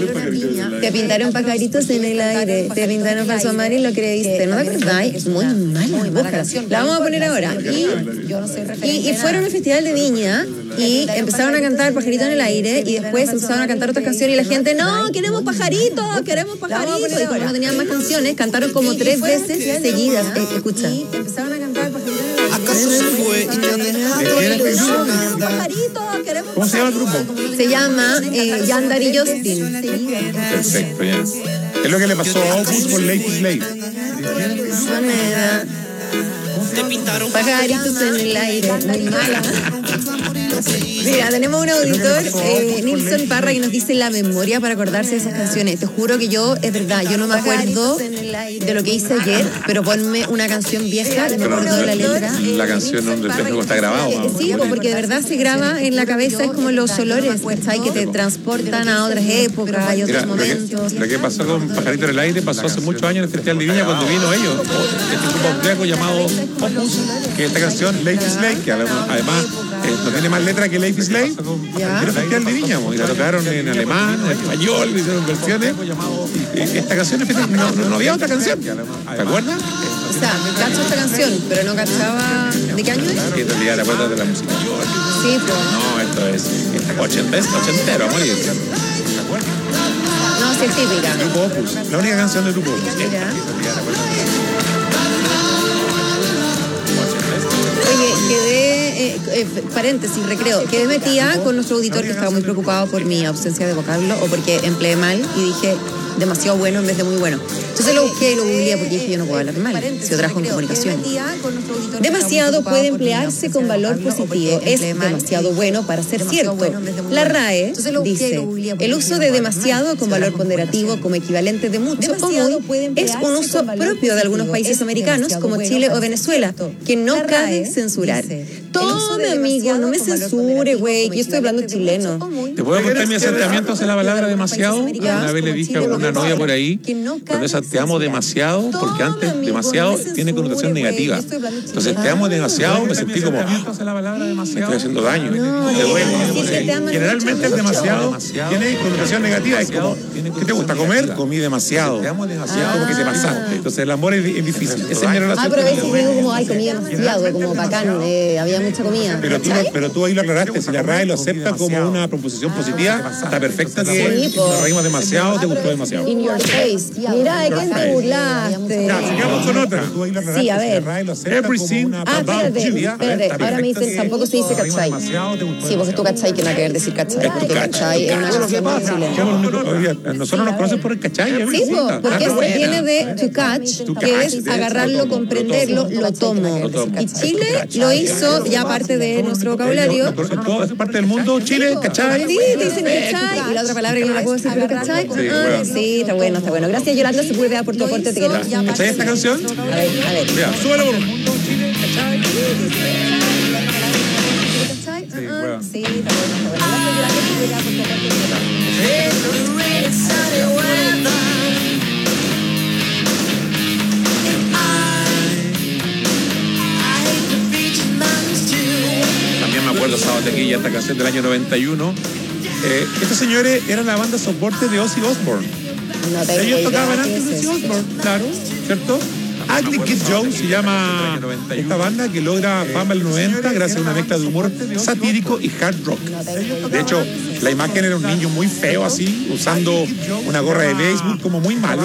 Speaker 15: Te pintaron pajaritos en el aire, te pintaron falso amar y lo creíste. ¿No te acordáis? Es muy mala, búscala. La vamos a poner ahora. Y, y, y fueron al Festival de Viña y empezaron a cantar Pajarito en el aire y después empezaron a cantar otras canciones y la gente, no, queremos pajaritos, queremos pajaritos. Y como no tenían más canciones, cantaron como tres veces seguidas. Eh, escucha. Y empezaron a cantar Pajarito en el aire.
Speaker 18: ¿Acaso se fue y te han dejado?
Speaker 16: ¿Cómo se llama el grupo?
Speaker 15: Se llama eh, Yandar y Justin.
Speaker 16: Perfecto, ya. Es lo que le pasó a Opus con Lady Slave.
Speaker 15: Pajaritos en el aire. Muy mala. Mira, tenemos un auditor, eh, Nilson Parra, que nos dice la memoria para acordarse de esas canciones. Te juro que yo, es verdad, yo no me acuerdo de lo que hice ayer, pero ponme una canción vieja y me acuerdo de la letra.
Speaker 16: La canción donde el está grabado.
Speaker 15: Sí, porque de verdad se graba en la cabeza, es como los olores, ¿sabes? Que te transportan a otras épocas y otros
Speaker 16: Mira,
Speaker 15: momentos.
Speaker 16: Lo que, lo que pasó con Pajarito en el aire pasó hace muchos años en el Festival de Viña cuando vino ellos, este grupo austriaco llamado Opus, que esta canción, Lady Slave, que además eh, no tiene más letra que Lady Slave, era el Festival de Viña, y la tocaron en alemán, en español, hicieron versiones. Y esta canción, no, no, no había otra canción, ¿te acuerdas?
Speaker 15: O sea, cacho esta canción, pero no cachaba. ¿De qué año es?
Speaker 16: Que en realidad te acuerdas de la música.
Speaker 15: Sí, pues.
Speaker 16: No, esto es ochenta, ochentero, a morir.
Speaker 15: No, sí es típica.
Speaker 16: Grupo Opus, la única canción del grupo Opus.
Speaker 15: Mira. Oye, quedé, eh, eh, paréntesis, recreo, quedé metida con nuestro auditor que estaba muy preocupado por mi ausencia de vocablo o porque empleé mal y dije demasiado bueno en vez de muy bueno. Entonces lo busqué y lo googleé porque dije yo no puedo hablar mal, si yo trabajo en comunicación. Demasiado puede emplearse con valor positivo, es demasiado bueno para ser cierto. La R A E dice, el uso de demasiado con valor ponderativo como equivalente de mucho o muy es un uso propio de algunos países americanos como Chile o Venezuela, que no cabe censurar. Todo, amigo, no me censure, güey, que yo estoy hablando chileno.
Speaker 16: ¿Te puedo contar mi acercamiento hacia la palabra demasiado? Una vez le dije a una una novia por ahí, cuando esa te amo demasiado, porque antes demasiado tiene connotación negativa. Entonces te amo demasiado, me sentí como, me estoy haciendo daño. Generalmente el demasiado tiene connotación negativa, es como, ¿qué te gusta comer? Comí demasiado. Te amo demasiado porque te pasaste. Entonces el amor es, es difícil. Esa es mi relación.
Speaker 15: Ah, pero a veces digo como, ay, comí demasiado, como bacán, eh, había mucha comida.
Speaker 16: Pero tú, pero tú ahí lo aclaraste, si la R A E lo acepta como una proposición positiva, está perfecta que nos reímos demasiado, te gustó demasiado.
Speaker 15: In your face. Mira, ¿de quién te burlaste?
Speaker 16: Ya, sigamos con otra.
Speaker 15: Sí, a ver.
Speaker 16: Everything
Speaker 15: Ah, espérate, espérate. Ahora me dicen, tampoco se dice cachai. Sí, porque tú cachai que no querer decir cachai. Porque cachai es una canción muy chilena.
Speaker 16: Nosotros nos conocen por el cachai.
Speaker 15: Sí, porque eso viene de to catch, que es agarrarlo, comprenderlo, lo tomo. Y Chile lo hizo ya parte de nuestro vocabulario.
Speaker 16: Toda parte del mundo, Chile, cachai.
Speaker 15: Sí, dicen cachai. Y la otra palabra que no la puedo decir, pero cachai. Sí, está bueno, está bueno. Gracias, Yolanda Sepúlveda, por tu aporte. Te quiero.
Speaker 16: ¿Cachai esta canción?
Speaker 15: A ver, a ver.
Speaker 16: Mira, súbelo por un
Speaker 15: Sí, está bueno, está bueno. Gracias, Yolanda Sepúlveda, por tu aporte.
Speaker 16: También me acuerdo esa batequilla, esta canción del año noventa y uno. Eh, estos señores eran la banda soporte de Ozzy Osbourne.
Speaker 15: No te
Speaker 16: Ellos tocaban antes de Ozzy Osbourne, claro, ¿cierto? Ugly Kid Joe se llama esta banda que logra fama en los noventa gracias a una mezcla de humor satírico y hard rock. De hecho, la imagen era un niño muy feo así, usando una gorra de béisbol como muy malo,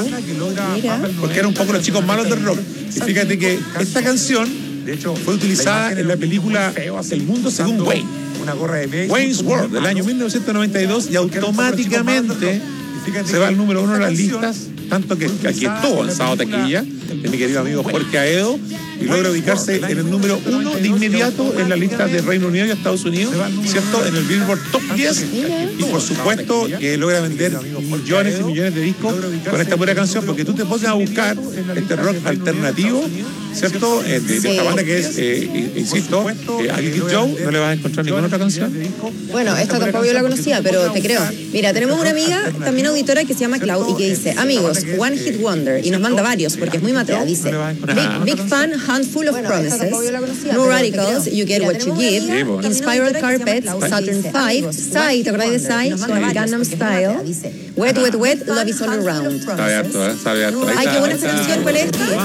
Speaker 16: porque eran un poco los chicos malos del rock. Y fíjate que esta canción, de hecho, fue utilizada en la película El Mundo Según Wayne, Wayne's World, del año mil novecientos noventa y dos, y automáticamente se va al número uno en las listas, tanto que aquí estuvo en Sábado Taquilla, de mi querido amigo Jorge Aedo, y logra ubicarse en el número uno de inmediato en la lista de Reino Unido y Estados Unidos, ¿cierto? En el Billboard Top diez, y por supuesto que logra vender millones y millones de discos con esta pura canción, porque tú te pones a buscar este rock alternativo, ¿cierto? Eh, de, de esta banda que es, eh, insisto, eh, Ugly Kid Joe, no le vas a encontrar ninguna otra canción.
Speaker 15: Bueno, esta tampoco yo la conocía, pero te creo. Mira, tenemos una amiga, también auditora, que se llama Clau y que dice, amigos, One Hit Wonder, y nos manda varios, porque es muy matea, dice, big, big fan, handful of promises, No Radicals, You Get What You Give, Inspiral Carpets, Saturn five, Psy, ¿te acordás de Psy? Con el Gangnam Style, Wet, Wet, Wet, Love Is All Around.
Speaker 16: Sabe harto, ¿eh? Sabe harto.
Speaker 15: Ay, qué buena esa canción, ¿cuál es esta?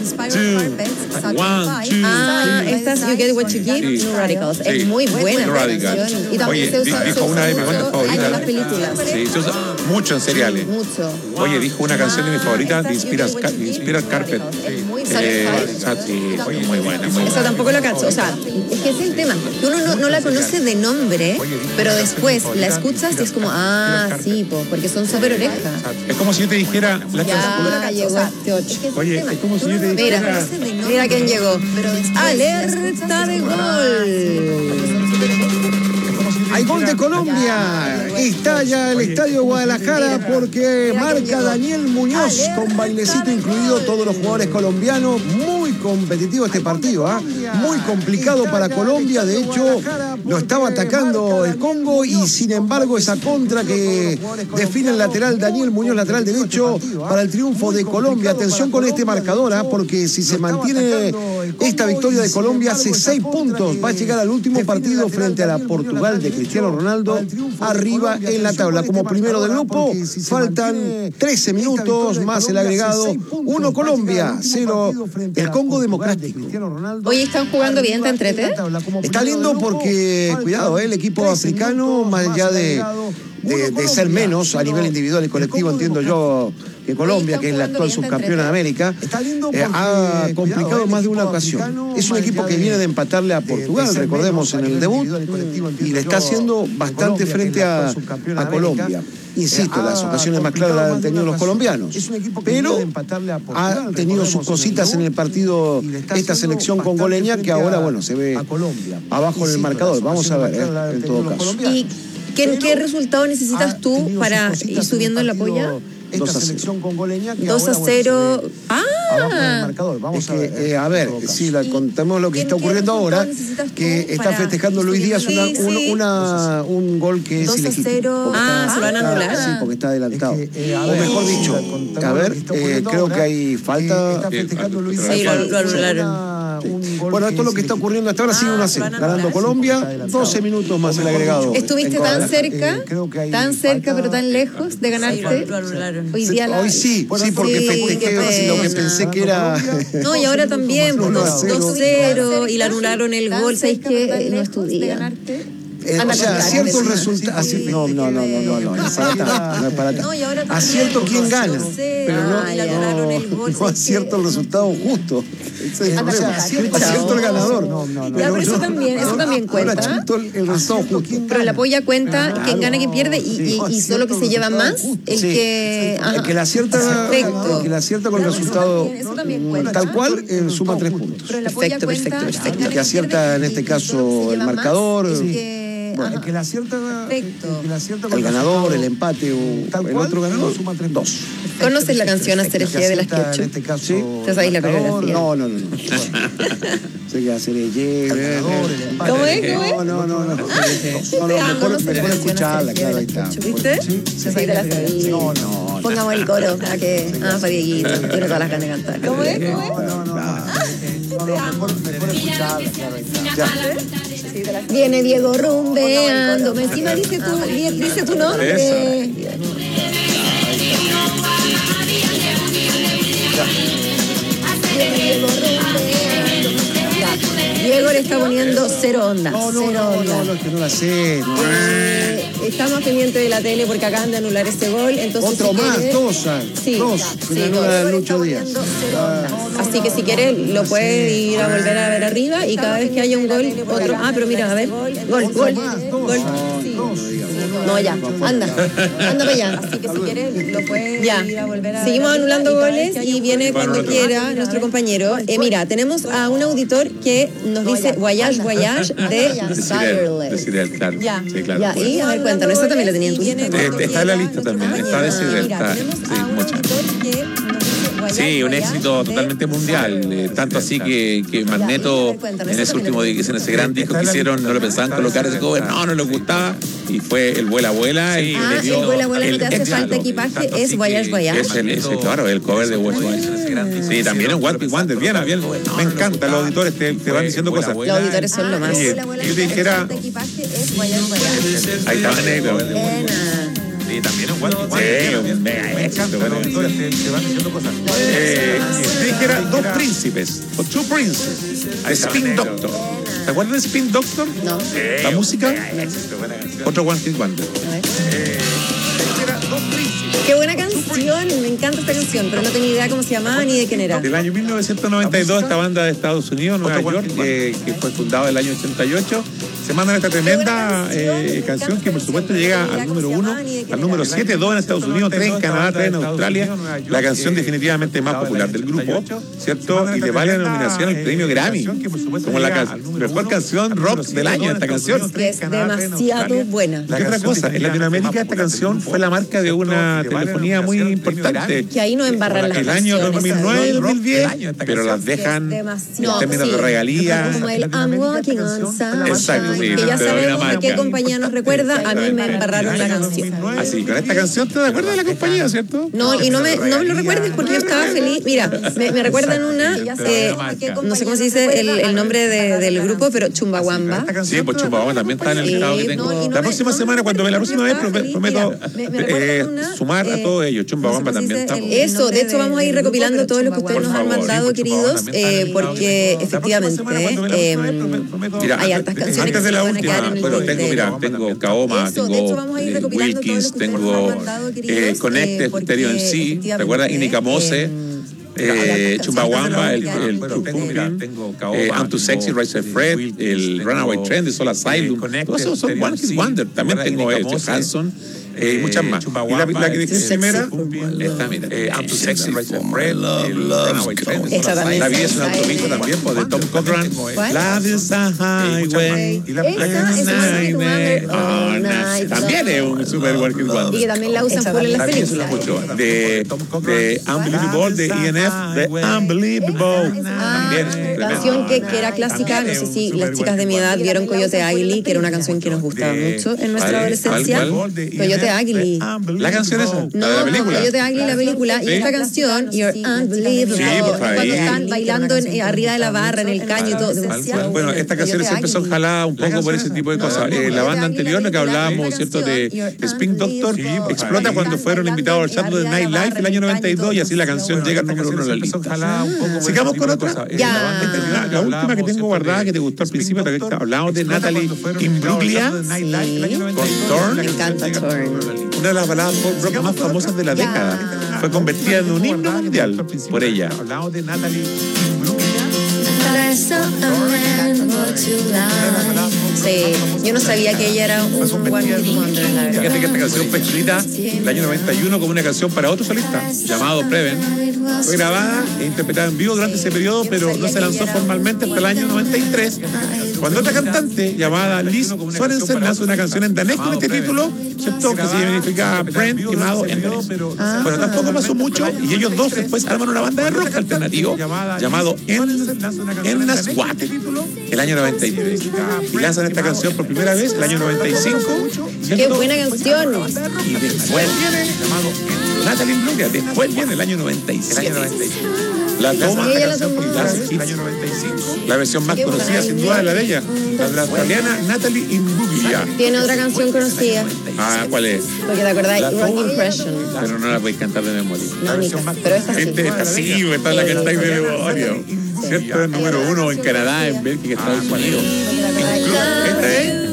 Speaker 16: One, two,
Speaker 15: Ah, esta es You Get What You Give, No Radicals. Es muy buena esta canción. Y también se usa,
Speaker 16: dijo una de mis bandas favoritas.
Speaker 15: en las películas.
Speaker 16: Sí, se usa mucho en seriales.
Speaker 15: Mucho.
Speaker 16: Oye, dijo una canción de mis favoritas, de Inspiral, Inspiral Carpet. Eh, sí, oye, muy buena, muy
Speaker 15: Esa
Speaker 16: buena.
Speaker 15: tampoco la cacho. O sea, es que ese es el tema. Que uno no, no la conoce de nombre, pero después la escuchas y es como, ah, sí, po, porque son súper orejas.
Speaker 16: Es como si yo te dijera la
Speaker 15: Ya llegó este ocho.
Speaker 16: Oye, es como si yo te
Speaker 15: Mira,
Speaker 16: dijera.
Speaker 15: mira quién llegó. Alerta de gol.
Speaker 7: Hay gol de Colombia. Estalla el estadio Guadalajara porque marca Daniel Muñoz con bailecito incluido. Todos los jugadores colombianos. Muy competitivo este partido, ¿ah? Muy complicado para Colombia. De hecho, lo estaba atacando el Congo y sin embargo esa contra que define el lateral Daniel Muñoz, lateral derecho, para el triunfo de Colombia. Atención con este marcador, ¿ah? Porque si se mantiene esta victoria de Colombia hace seis puntos. Va a llegar al último partido frente a la Portugal de Cristiano Ronaldo, arriba en la tabla como primero del grupo. Faltan trece minutos más el agregado. uno Colombia, cero el Congo Democrático.
Speaker 15: Oye, ¿están jugando bien? ¿Te entrete?
Speaker 7: Está lindo porque, cuidado, ¿eh? El equipo africano, más allá de, de, de ser menos a nivel individual y colectivo, entiendo yo, que Colombia, que es la actual subcampeona de América, eh, ha complicado más de una ocasión. Es un equipo que viene de empatarle a Portugal, recordemos, en el debut, y le está haciendo bastante frente a, a Colombia. Insisto, las ocasiones más claras las han tenido los colombianos, pero ha tenido sus cositas en el partido esta selección congoleña que ahora, bueno, se ve abajo en el marcador. Vamos a ver, eh, en todo caso.
Speaker 15: ¿Y qué, qué resultado necesitas tú para ir subiendo en la polla?
Speaker 7: esta selección congoleña.
Speaker 15: dos a cero. Ah,
Speaker 7: abajo del marcador. Vamos a ver. Eh, a ver, si la contemos lo que está ocurriendo ahora, que está festejando Luis Díaz una, un, una, un gol que es ilegítimo.
Speaker 15: Ah, se lo van a anular.
Speaker 7: Sí, porque está adelantado. O mejor dicho, a ver, eh, creo que hay falta. Está festejando Luis Díaz.
Speaker 15: Sí, lo, lo anularon.
Speaker 7: Bueno, esto es lo que está ocurriendo hasta ahora, sigue uno a cero, ganando Colombia, doce minutos más el agregado.
Speaker 15: ¿Estuviste tan cerca, tan cerca pero tan lejos de ganarte? Hoy día la...
Speaker 7: Hoy sí, sí, porque festejé lo que pensé que era...
Speaker 15: No, y ahora también, dos cero, y le anularon el gol, ¿sabéis qué? No estudia.
Speaker 7: Eh, o sea, acierto el resultado. No, no, no, no, no, no, no es para tanto, no es para tanto. Acierto quién gana, pero no, no, no acierto el resultado justo. O sea, acierto el ganador. No, no, no.
Speaker 15: Ya, pero eso también, eso también cuenta.
Speaker 7: El resultado justo.
Speaker 15: Pero la polla cuenta quien gana, quien pierde, y, y, y solo que se lleva más el que...
Speaker 7: El que la acierta, el que la acierta con el resultado tal cual, suma tres puntos.
Speaker 15: Perfecto, perfecto, perfecto.
Speaker 7: El que acierta en este caso el marcador... Bueno, el que la acierta,
Speaker 15: perfecto.
Speaker 7: El, acierta el ganador, el empate o tal el cual, otro ganador suma tres, dos.
Speaker 15: ¿Conoces la canción Acerejé de las Ketchup?
Speaker 7: En este caso, ¿sí?
Speaker 15: ¿Te sabéis la coreografía?
Speaker 7: No, no, no. no. Sé que Acerejé.
Speaker 15: ¿Cómo es? ¿Cómo es?
Speaker 7: No, no, no. No, no, mejor, mejor escucharla, claro, ahí está.
Speaker 15: ¿Viste?
Speaker 7: Sí,
Speaker 15: ¿Te sabéis de la sabéis?
Speaker 7: No, no.
Speaker 15: Pongamos el coro para que... Ah, para Dieguito. Tiene todas las ganas de cantar. ¿Cómo es? ¿Cómo es?
Speaker 7: No, no, no. Mejor, mejor escucharla, claro, ahí está. Ya.
Speaker 15: Viene Diego rumbeando. Encima dice tu, dice tu nombre. Viene Diego rumbeando. Diego le está poniendo cero onda.
Speaker 7: No, no,
Speaker 15: cero
Speaker 7: no,
Speaker 15: onda.
Speaker 7: no, no, es que no la sé. No.
Speaker 15: Eh, estamos pendientes de la tele porque acaban de anular ese gol. Entonces,
Speaker 7: otro
Speaker 15: si
Speaker 7: más,
Speaker 15: quieres,
Speaker 7: dos,
Speaker 15: sí,
Speaker 7: dos.
Speaker 15: Sí,
Speaker 7: que anula Lucho Díaz.
Speaker 15: Ah. Así que si quieres lo puedes ir a volver a ver arriba y cada vez que haya un gol, otro. Ah, pero mira, a ver. Gol, gol, gol. No, ya, anda, anda para allá. Así que si quieres lo puedes ya. Ir a volver a seguimos anulando goles y viene cuando quiera nuestro compañero. Eh, mira, tenemos a un auditor que nos dice Voyage, Voyage de Desirel.
Speaker 16: Desirel, claro.
Speaker 15: Ya,
Speaker 16: sí, claro.
Speaker 15: Ya, y a ver, cuéntanos, esa también la tenía en tu lista.
Speaker 16: Está en la lista también, está Desirel, está, sí, mucha. Sí, un éxito totalmente mundial, eh, tanto así que, que Magneto en ese último en ese gran disco que hicieron no lo pensaban colocar ese cover, no, no les gustaba y fue el vuela vuela y
Speaker 15: ah,
Speaker 16: le dio
Speaker 15: el vuela vuela no te hace
Speaker 16: el,
Speaker 15: falta equipaje es Voyage Voyage.
Speaker 16: Es el, es el, claro, el cover de West Sí, también es One Wonder, bien, bien, me encanta, los auditores te, te van diciendo cosas.
Speaker 15: Los auditores son lo más.
Speaker 16: Yo te dijera, ahí está negro. Sí, también es Walter. Sí, un mega éxito. Te van diciendo cosas. Eh, si dijera dos príncipes, o two princes, a Spin Doctor. ¿Te acuerdas de Spin Doctor?
Speaker 15: No.
Speaker 16: La música. Otro One Hit Wonder. Eh, dos príncipes.
Speaker 15: Qué buena canción, me encanta esta canción, pero no tenía idea cómo se llamaba ni de quién era.
Speaker 16: Del año mil novecientos noventa y dos, esta banda de Estados Unidos, Nueva York, que, que fue fundada en el año ochenta y ocho, se mandan esta tremenda eh, canción que por supuesto llega al número uno, al número siete, dos en Estados Unidos, tres en Canadá, tres en Australia, la canción definitivamente más popular del grupo, ¿cierto? Y le vale la nominación al premio Grammy, como la can mejor canción rock del año, esta canción.
Speaker 15: Que es demasiado buena.
Speaker 16: ¿Qué otra cosa? En Latinoamérica esta canción fue la marca de una telefonía muy importante.
Speaker 15: Que ahí no embarran las
Speaker 16: el año dos mil nueve, dos mil diez, pero las dejan en términos de regalías.
Speaker 15: Como el I'm Walking on Sunshine.
Speaker 16: Exacto, sí.
Speaker 15: Que ya sabemos a qué compañía nos recuerda, a mí me embarraron la canción.
Speaker 16: Así, con esta canción te acuerdas de la compañía, ¿cierto?
Speaker 15: No, y no me, no me lo recuerdes porque yo estaba feliz. Mira, me, me recuerdan una, eh, no sé cómo se dice el, el nombre de, del grupo, pero Chumbawamba.
Speaker 16: Sí, pues Chumbawamba también está en el listado que tengo. La próxima semana, cuando me la próxima vez, prometo eh, sumar a todos ellos. Chumbawamba también está.
Speaker 15: Eso, de hecho vamos a ir recopilando todos los que ustedes nos han mandado, queridos, eh, porque efectivamente eh,
Speaker 16: mira,
Speaker 15: hay hartas canciones.
Speaker 16: Antes de la última, pero tengo, mira, tengo Kaoma, tengo eh, Wilkins, tengo eh, Connected, Stereo en sí, ¿te acuerdas? Inica Mose. Eh, Chumbawamba, el, el Chumbawamba, eh, I'm Too Sexy, Rise of Fred, el Runaway Train de Soul Asylum, todos esos son One Hit Wonder. También tengo eh, Hanson, eh, y muchas más. Y la, la que dije primera, esta, mira, eh, I'm Too Sexy for Fred, La vida es una autopista también, por de Tom Cochrane. Love is a highway. Y la también es un super working wonder.
Speaker 15: Y que también la usan por en las películas.
Speaker 16: De, de Unbelievable, de E N F, de Unbelievable. También.
Speaker 15: Canción que, que era clásica, no sé si las chicas de mi edad vieron Coyote Ugly, que era una canción que nos gustaba mucho en nuestra adolescencia. Coyote Ugly.
Speaker 16: ¿La canción esa?
Speaker 15: No,
Speaker 16: ¿La de la película?
Speaker 15: Coyote Ugly, la película. Y esta canción, You're Unbelievable.
Speaker 16: Sí, por favor.
Speaker 15: Cuando están bailando en, eh, arriba de la barra, en el caño y todo.
Speaker 16: Bueno, estas canciones siempre son jaladas un poco por ese tipo de cosas. Eh, la banda anterior, la que hablábamos, ¿cierto? De Spin Doctor, explota cuando fueron invitados al Saturday Night Live el año noventa y dos y así la canción llega al número uno de la lista. Sigamos con otra. La, la última que tengo guardada que te gustó al principio, que hablamos de Natalie Imbruglia con Torn.
Speaker 15: Me encanta Torn.
Speaker 16: Una de las baladas pop rock más famosas de la década. Fue convertida en un himno mundial por ella. Hablamos de Natalie
Speaker 15: Sí, yo no sabía que ella era un one hit wonder.
Speaker 16: Fíjate que esta canción fue escrita en el año noventa y uno como una canción para otro solista llamado Preven. Fue grabada e interpretada en vivo durante ese periodo, pero no se lanzó formalmente hasta el año noventa y tres, cuando otra cantante llamada Liz Sorensen lanzó una canción en danés con este título, ¿cierto? Que significa Brent quemado en danés. Bueno, tampoco pasó mucho y ellos dos después arman una banda de rock alternativo llamado En Naswat el año noventa y tres. Y lanzan esta canción por primera vez el año noventa y cinco. ¿Cierto?
Speaker 15: ¡Qué buena canción!
Speaker 16: Y después viene llamado Natalie Imbruglia, después viene el año noventa y siete. La toma esta canción por Classic Hits. La versión más conocida sin duda es la de ella, la de la australiana Natalie Imbruglia.
Speaker 15: Tiene otra canción conocida.
Speaker 16: Ah, ¿cuál es?
Speaker 15: Porque te acordáis, Wrong Impression.
Speaker 16: Pero no la podéis cantar de memoria.
Speaker 15: No, ni pero esta sí.
Speaker 16: Este está así, esta es la que cantáis de memoria. ¿Cierto? Es número uno en Canadá, en Bélgica, Estados Unidos. Esta es.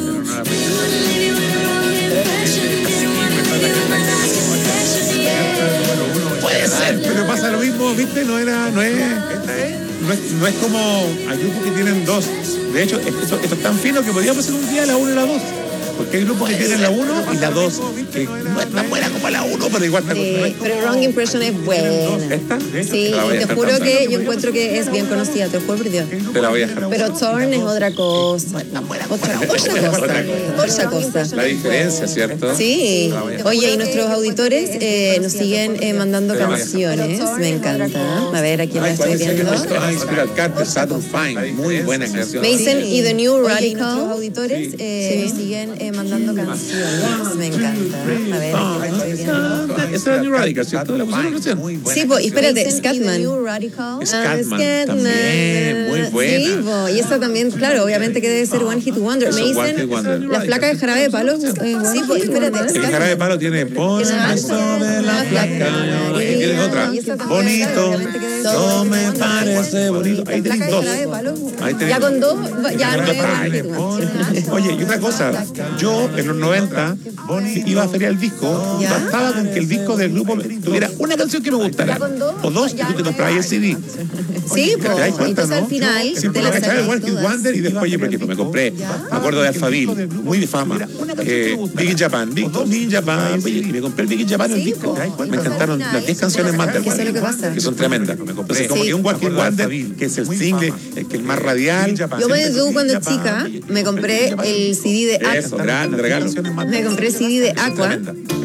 Speaker 16: Puede ser, pero pasa lo mismo, ¿viste? No era, no es, no es, no es como hay grupos que tienen dos. De hecho, esto, esto es tan fino que podríamos hacer un día la uno y la dos. Porque hay grupos que tienen la uno y la dos, que no es tan buena como la uno, pero igual está
Speaker 15: sí, con... Pero Wrong Impression es buena.
Speaker 16: ¿Esta?
Speaker 15: Sí, te juro cantando. Que yo encuentro que es bien conocida, te lo juro por Dios.
Speaker 16: Te la voy a dejar.
Speaker 15: Pero Torn es otra cosa. Otra, otra cosa. Otra cosa.
Speaker 16: La diferencia, ¿cierto?
Speaker 15: Sí. Oye, y nuestros auditores eh, nos siguen eh, mandando canciones. Me encanta. A ver, aquí la estoy viendo.
Speaker 16: Spiral Carter, Saturn Fine. Muy buena canción.
Speaker 15: Me dicen, y The New Radical. Nuestros auditores eh, nos siguen mandando canciones, me encanta. A ver, aquí la estoy viendo.
Speaker 16: Esa es la New Radical, ¿cierto? La pusieron recién.
Speaker 15: Sí, pues, espérate, Scatman.
Speaker 16: Scatman también, muy buena.
Speaker 15: Sí, po, y esa también, claro, obviamente que debe ser One Hit Wonder. Me dicen, la flaca de Jarabe de Palo. Sí, pues, espérate.
Speaker 16: El Jarabe de Palo tiene Ponme sobre la flaca. Ahí tienes otra. Bonito, no me parece bonito. Ahí tenéis dos.
Speaker 15: Ya con dos, ya no es.
Speaker 16: Oye, y otra cosa, yo en los noventa iba a feriar el disco, bastaba con que el disco del grupo tuviera una canción que me gustara, o dos, y tú te comprabas el C D.
Speaker 15: Sí, pues, entonces al final
Speaker 16: sí,
Speaker 15: te la
Speaker 16: sacas el One Hit Wonder y después yo, por ejemplo, me compré, me acuerdo de Alphaville, muy de fama, eh, Big in Japan, Big, Big in Japan, y me compré el Big in Japan el disco, me encantaron las diez canciones más del que son tremendas. Entonces, como que un One Hit Wonder, que es el single, el que es más radial.
Speaker 15: Yo me detuve cuando chica, me compré el C D de
Speaker 16: Eso, gran regalo.
Speaker 15: Me compré el C D de Aqua.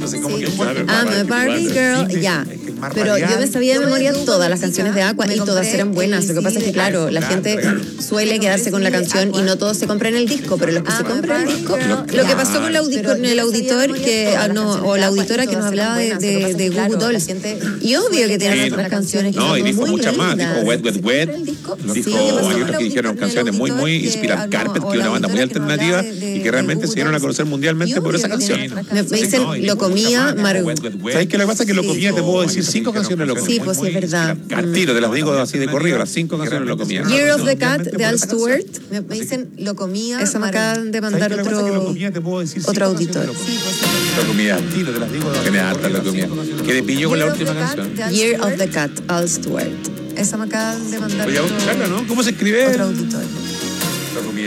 Speaker 15: I'm a Barbie Girl, ya. Pero yo me sabía de memoria todas las canciones de Aqua y todas eran buenas. Lo que pasa es que, claro, la gente suele quedarse con la canción y no todos se compran el disco, pero los que se compran el disco, lo que pasó con, la audi con el auditor que, no, o la auditora que nos hablaba de, de, de Goo Goo Dolls, y obvio que tienen otras canciones que
Speaker 16: no,
Speaker 15: son
Speaker 16: y dijo
Speaker 15: muy
Speaker 16: muchas más, dijo Wet Wet Wet,
Speaker 15: dijo,
Speaker 16: sí, hay otros que dijeron canciones muy, muy Inspiral Carpet, que es una banda muy alternativa y que realmente se dieron a conocer mundialmente por esa canción.
Speaker 15: Me, me dicen, lo comía Maru.
Speaker 16: ¿Sabes qué? Lo que pasa es que lo comía, te puedo decir cinco canciones lo comía.
Speaker 15: Sí, pues sí, es verdad.
Speaker 16: Al tiro, te las digo así de corrido, las cinco canciones lo comía.
Speaker 15: Year of the Cat de Al Stewart. Me dicen, lo comía. Esa me acaban de mandar otro, otro auditor.
Speaker 16: Lo comía al tiro, te las digo. Que me harta lo comía. Que de pillo con la última canción.
Speaker 15: Year of the Cat, Al Stewart. Esa me acaban de mandar.
Speaker 16: Voy a buscarla, ¿no? ¿Cómo se escribe?
Speaker 15: Otro auditor.
Speaker 16: Lo comía.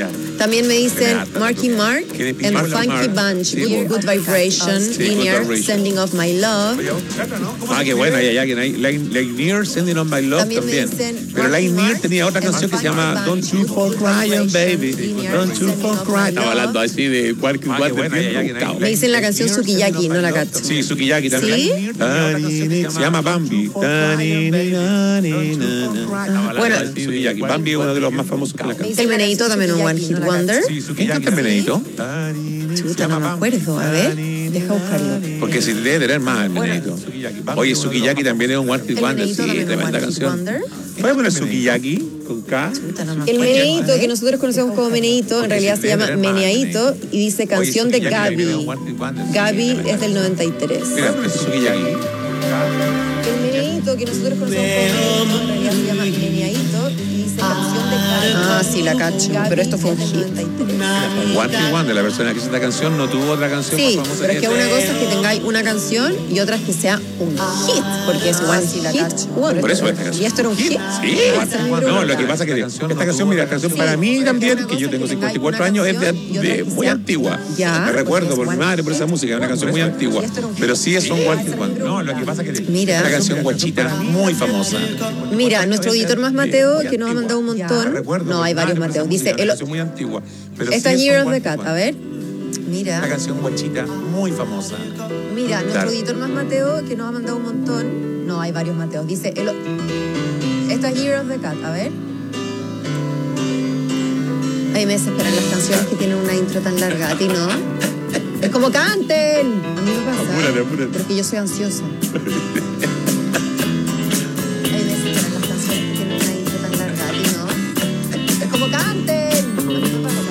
Speaker 15: También me dicen Marky Mark and
Speaker 16: Marky
Speaker 15: Funky
Speaker 16: Mark.
Speaker 15: Bunch,
Speaker 16: Sí,
Speaker 15: Good,
Speaker 16: po.
Speaker 15: Good Vibration,
Speaker 16: Sí,
Speaker 15: Linear,
Speaker 16: Good Vibration.
Speaker 15: Sending Off My Love.
Speaker 16: Ah, qué bueno, ya, ya, que hay Lanier, Sending on My Love
Speaker 15: También me
Speaker 16: también.
Speaker 15: dicen
Speaker 16: Pero
Speaker 15: Marky
Speaker 16: Lanier
Speaker 15: Mark
Speaker 16: tenía otra
Speaker 15: and
Speaker 16: canción que se llama
Speaker 15: Funky
Speaker 16: Don't You
Speaker 15: Bunch,
Speaker 16: Fall
Speaker 15: Good
Speaker 16: Crying,
Speaker 15: Vibration,
Speaker 16: Baby.
Speaker 15: Linear,
Speaker 16: Don't You
Speaker 15: Sending
Speaker 16: Fall
Speaker 15: Off My
Speaker 16: Crying. Estaba
Speaker 15: Love.
Speaker 16: hablando así de Walking Ah, qué Water, bueno, bien ya, ya, que
Speaker 15: Me dicen la canción Sukiyaki, no la cacho.
Speaker 16: Sí, Sukiyaki también.
Speaker 15: ¿Sí?
Speaker 16: Tanini, se llama Bambi. Tanini, nani, nana.
Speaker 15: Bueno.
Speaker 16: Sukiyaki. Bambi es uno de los más famosos que la canción.
Speaker 15: El Meneíto también un One Hit Wonder.
Speaker 16: ¿Quién canta el Meneíto?
Speaker 15: Chuta, no me acuerdo. A ver, deja buscarlo.
Speaker 16: Porque si debe tener más el Meneíto. Oye, Sukiyaki también es un One Hit
Speaker 15: El
Speaker 16: Wonder.
Speaker 15: Meneíto
Speaker 16: Sí,
Speaker 15: también un
Speaker 16: tremenda
Speaker 15: One Hit
Speaker 16: canción.
Speaker 15: Wonder.
Speaker 16: ¿Puedes poner Sukiyaki con K?
Speaker 15: El Meneíto, que nosotros conocemos como Meneíto, en realidad se llama Meneaíto y dice canción de Gaby. Gaby es del noventa y tres.
Speaker 16: Mira, es Sukiyaki.
Speaker 15: El Meneíto, que nosotros conocemos como Meneíto, en realidad se llama Meneaíto y dice canción de Gaby. Ah, sí, la cacho, pero esto fue un hit.
Speaker 16: One Hit Wonder, la persona que hizo esta canción no tuvo otra canción
Speaker 15: Sí,
Speaker 16: más famosa
Speaker 15: pero es que
Speaker 16: esta.
Speaker 15: una cosa es que tengáis una canción y otra es que sea un hit, porque es One Hit Wonder.
Speaker 16: Por eso esta canción.
Speaker 15: ¿Y esto era un hit?
Speaker 16: Sí, no, lo que pasa es que esta canción, mira, esta canción para mí también, que yo tengo cincuenta y cuatro años, es de, de muy antigua.
Speaker 15: Ya.
Speaker 16: Me recuerdo por mi madre, por esa música, es una canción muy antigua. Pero sí es un One Hit Wonder. No, lo que pasa es que
Speaker 15: Mira.
Speaker 16: es una canción guachita muy famosa.
Speaker 15: Mira, nuestro editor más Mateo, que nos ha mandado un montón. No, hay varios Mateos. Dice,
Speaker 16: Es una
Speaker 15: el,
Speaker 16: canción muy antigua. Pero
Speaker 15: esta
Speaker 16: sí es
Speaker 15: Year
Speaker 16: un
Speaker 15: of
Speaker 16: One
Speaker 15: the
Speaker 16: Hit
Speaker 15: Cat,
Speaker 16: Wonder.
Speaker 15: a ver. Mira.
Speaker 16: Una canción guachita muy famosa.
Speaker 15: Mira, nuestro
Speaker 16: Claro.
Speaker 15: editor más Mateo, que nos ha mandado un montón. No, hay varios Mateos. Dice, el, esta Year of the Cat, a ver. A mí me desesperan las canciones que tienen una intro tan larga. A ti no. Es como canten. A mí me pasa.
Speaker 16: Apúrate, apúrate.
Speaker 15: Pero es que yo soy ansiosa. A mí me desesperan las canciones que tienen una intro tan larga. A ti no. Es como canten. A mí me pasa.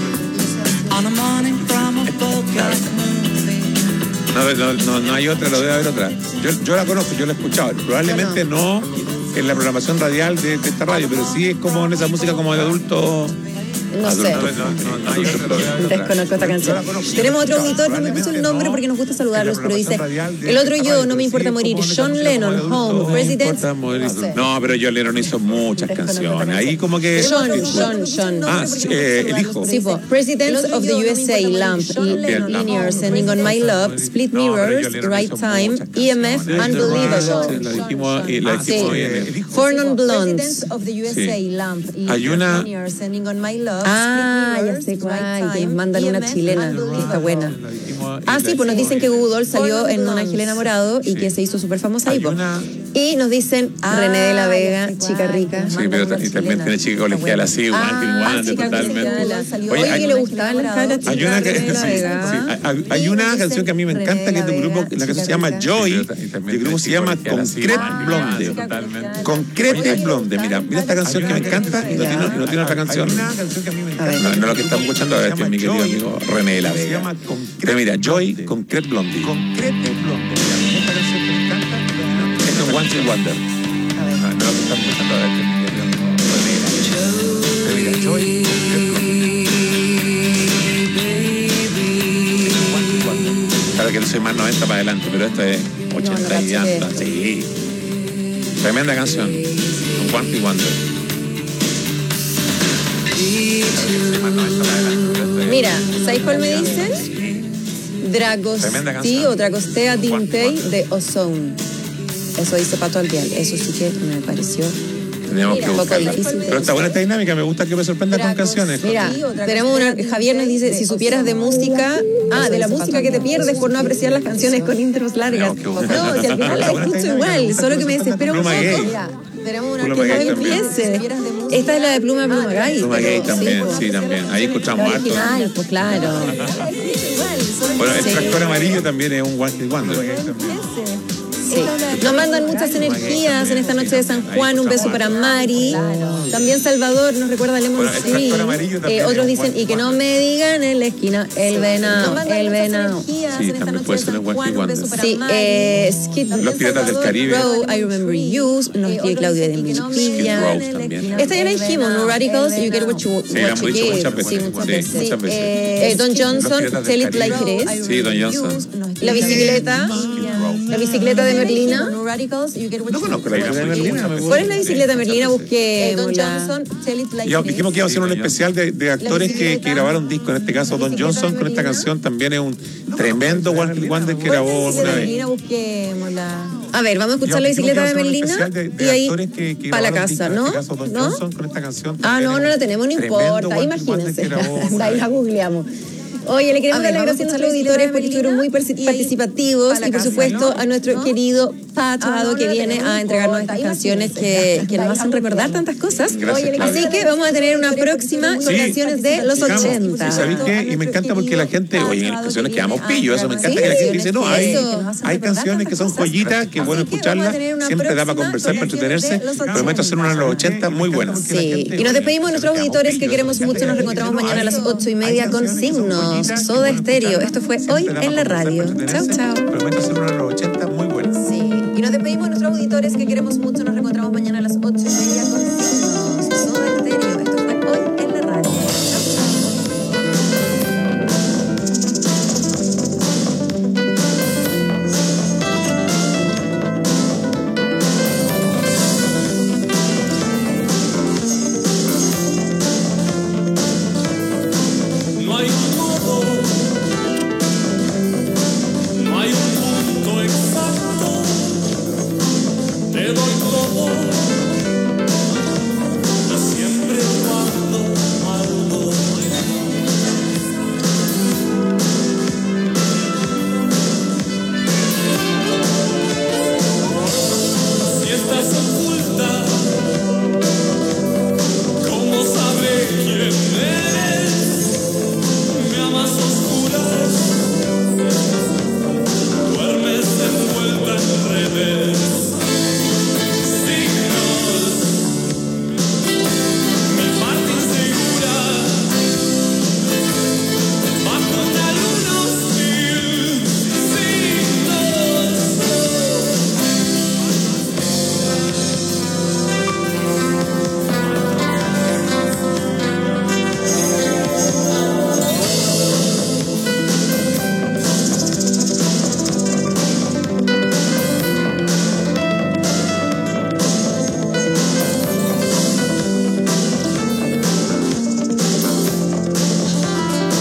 Speaker 16: No, no, no, no hay otra, lo debe haber otra. Yo, yo la conozco, yo la he escuchado. Probablemente no en la programación radial de, de esta radio, pero sí es como en esa música como de adulto.
Speaker 15: No sé.
Speaker 16: adulto, no, no, adulto, pero de otra.
Speaker 15: Desconozco esta canción. Tenemos otro auditor, no me puso el nombre porque nos gusta saludarlos, pero dice, el otro yo, no me importa morir, John Lennon, Home, President.
Speaker 16: No, pero John Lennon hizo muchas canciones. Ahí como que...
Speaker 15: John, John, John.
Speaker 16: Ah, eh, el hijo.
Speaker 15: Sí, po. Presidents of the U S A, Lamp, Linear, Sending on My Love, Split Mirrors, Right Time, E M F, Unbelievable.
Speaker 16: La dijimos, y la
Speaker 15: Sí.
Speaker 16: dijimos bien.
Speaker 15: Four Non Blondes.
Speaker 16: Sí. Hay una...
Speaker 15: Ah, ya sé cuál, que nos mandan una chilena, que está buena. Ah, sí, pues nos dicen que Google salió en Un Ángel Enamorado y que se hizo súper famosa ahí. po. Y nos dicen René de la Vega, chica rica.
Speaker 16: Sí, pero y también tiene chica colegial así, One Hit Wonder, totalmente.
Speaker 15: Oye, que le gustaban las caras chicas.
Speaker 16: Hay una, que,
Speaker 15: René de la
Speaker 16: sí,
Speaker 15: Vega.
Speaker 16: sí, hay, hay una canción que a mí me encanta, que es de un grupo, la canción se llama Joy, y el grupo se llama Concrete Blonde. Concrete Blonde, mira, mira esta canción que me encanta y no tiene, y no tiene otra canción. No, no lo que estamos escuchando ahora, este es mi querido amigo René de la Vega. Pero mira, Joy, Concrete Blonde. Concrete Blonde. Esto es One Hit Wonder. No, no lo que estamos escuchando ahora, este es mi querido amigo René de la Vega. Pero mira, Joy, Concrete Blonde. Claro que no soy más noventa para adelante, pero esto es ochenta y anda, sí. Tremenda canción. Un One Hit Wonder.
Speaker 15: Mira, ¿sabéis cuál me dicen? Dragostea o Dragostea Dintei de Ozone. Eso dice Pato Albial. Eso sí que me pareció.
Speaker 16: Teníamos que buscarla. Pero está buena esta dinámica, me gusta que me sorprendan con canciones.
Speaker 15: Mira, tenemos una. Javier nos dice: si supieras de música. Ah, de la música que te pierdes por no apreciar las canciones con intros largas. No, si al final la escucho igual, solo que me desespero un poco. Tenemos una
Speaker 16: Pluma
Speaker 15: que no
Speaker 16: Gay también.
Speaker 15: empiece. Esta es la de Pluma Pluma Gay.
Speaker 16: Pluma Gay también,
Speaker 15: pues.
Speaker 16: sí, también. Ahí escuchamos harto.
Speaker 15: Original, pues claro.
Speaker 16: Bueno, el
Speaker 15: Sí.
Speaker 16: tractor amarillo también es un One Hit Wonder.
Speaker 15: Sí. Nos mandan muchas energías en esta noche de San Juan. Un beso para Mari. También Salvador nos recuerda Lemon
Speaker 16: Bueno, el
Speaker 15: Street.
Speaker 16: tractor amarillo también
Speaker 15: Eh, otros
Speaker 16: es un
Speaker 15: dicen, y que no me digan en la esquina, el venado, el venado.
Speaker 16: Sí, también puede ser un One Hit Wonder.
Speaker 15: Sí, eh, Skid
Speaker 16: Los Piratas del Caribe.
Speaker 15: Row, I Remember You, nos escribe Claudia de
Speaker 16: Skid
Speaker 15: Milpilla.
Speaker 16: Row también.
Speaker 15: Esta ya la dijimos, No Radicals, You Get What You,
Speaker 16: Sí, la
Speaker 15: what
Speaker 16: hemos
Speaker 15: you
Speaker 16: dicho
Speaker 15: give.
Speaker 16: muchas veces.
Speaker 15: Sí, muchas
Speaker 16: Sí,
Speaker 15: veces.
Speaker 16: muchas veces.
Speaker 15: Eh, Don
Speaker 16: Los
Speaker 15: Johnson,
Speaker 16: Piratas del
Speaker 15: Tell It Like
Speaker 16: Caribe.
Speaker 15: It Is.
Speaker 16: Sí, Don Johnson.
Speaker 15: La bicicleta. La bicicleta de Merlina.
Speaker 16: No conozco la bicicleta de Merlina.
Speaker 15: ¿Cuál es la bicicleta de Merlina? Busquémosla.
Speaker 16: Ya dijimos que iba a ser un especial de, de actores que, que grabaron discos. En este caso, Don Johnson con esta canción también es un tremendo One Hit Wonder que grabó una vez.
Speaker 15: Busquémosla. A ver, vamos a escuchar la bicicleta de Merlina de, de y ahí para la casa, ¿no?
Speaker 16: Caso, Don
Speaker 15: ¿no?
Speaker 16: Johnson con esta canción
Speaker 15: ah, no, no la tenemos, no importa. Imagínense. Ahí la googleamos. Oye, le queremos dar las gracias a nuestros auditores porque estuvieron muy participativos y por supuesto a nuestro querido Pato que viene a entregarnos estas canciones que, que nos hacen recordar tantas cosas.
Speaker 16: Gracias,
Speaker 15: así que vamos a tener una próxima con sí, canciones de los ochenta.
Speaker 16: ¿Y sabéis qué? Y me encanta porque la gente, oye, en canciones que damos pillo, eso me encanta que la gente dice, no, hay, hay canciones que son joyitas, que es bueno escucharlas, siempre da para conversar, para entretenerse, prometo hacer una de los ochenta muy buena.
Speaker 15: Sí, y nos despedimos de nuestros auditores que queremos mucho, nos reencontramos mañana a las ocho y media con Signos. Soda Stereo. Esto fue Hoy en la Radio. Chao, chao.
Speaker 16: Prometo hacer una de los ochenta muy buena.
Speaker 15: Sí. Y nos despedimos de nuestros auditores que queremos mucho. Nos reencontramos mañana a las ocho y media con Signos. Soda Stereo. Esto fue Hoy en la Radio.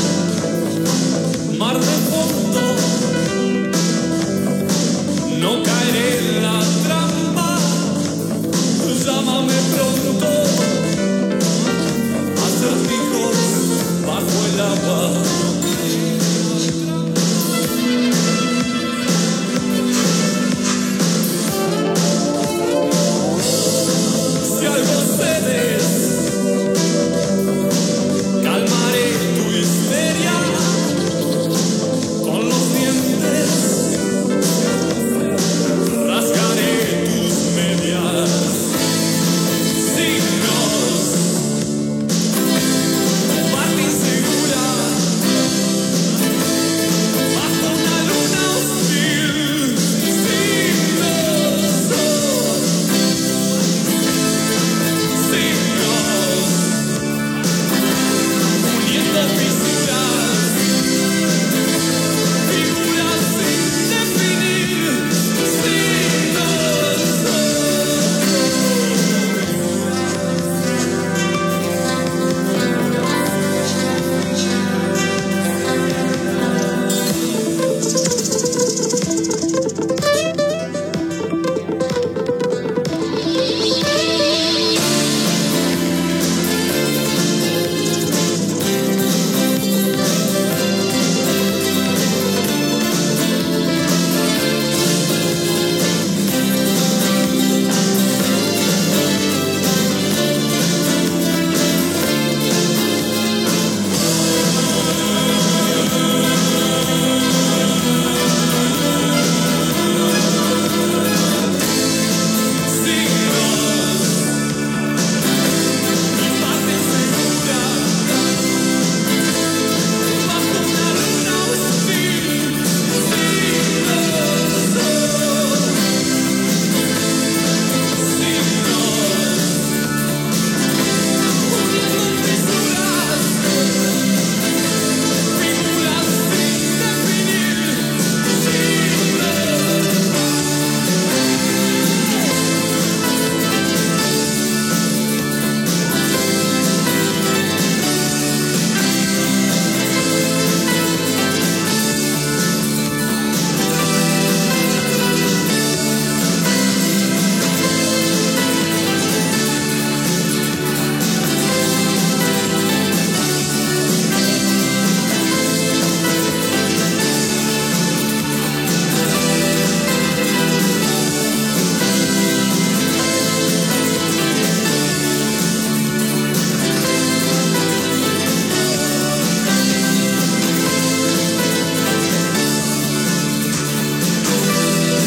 Speaker 21: No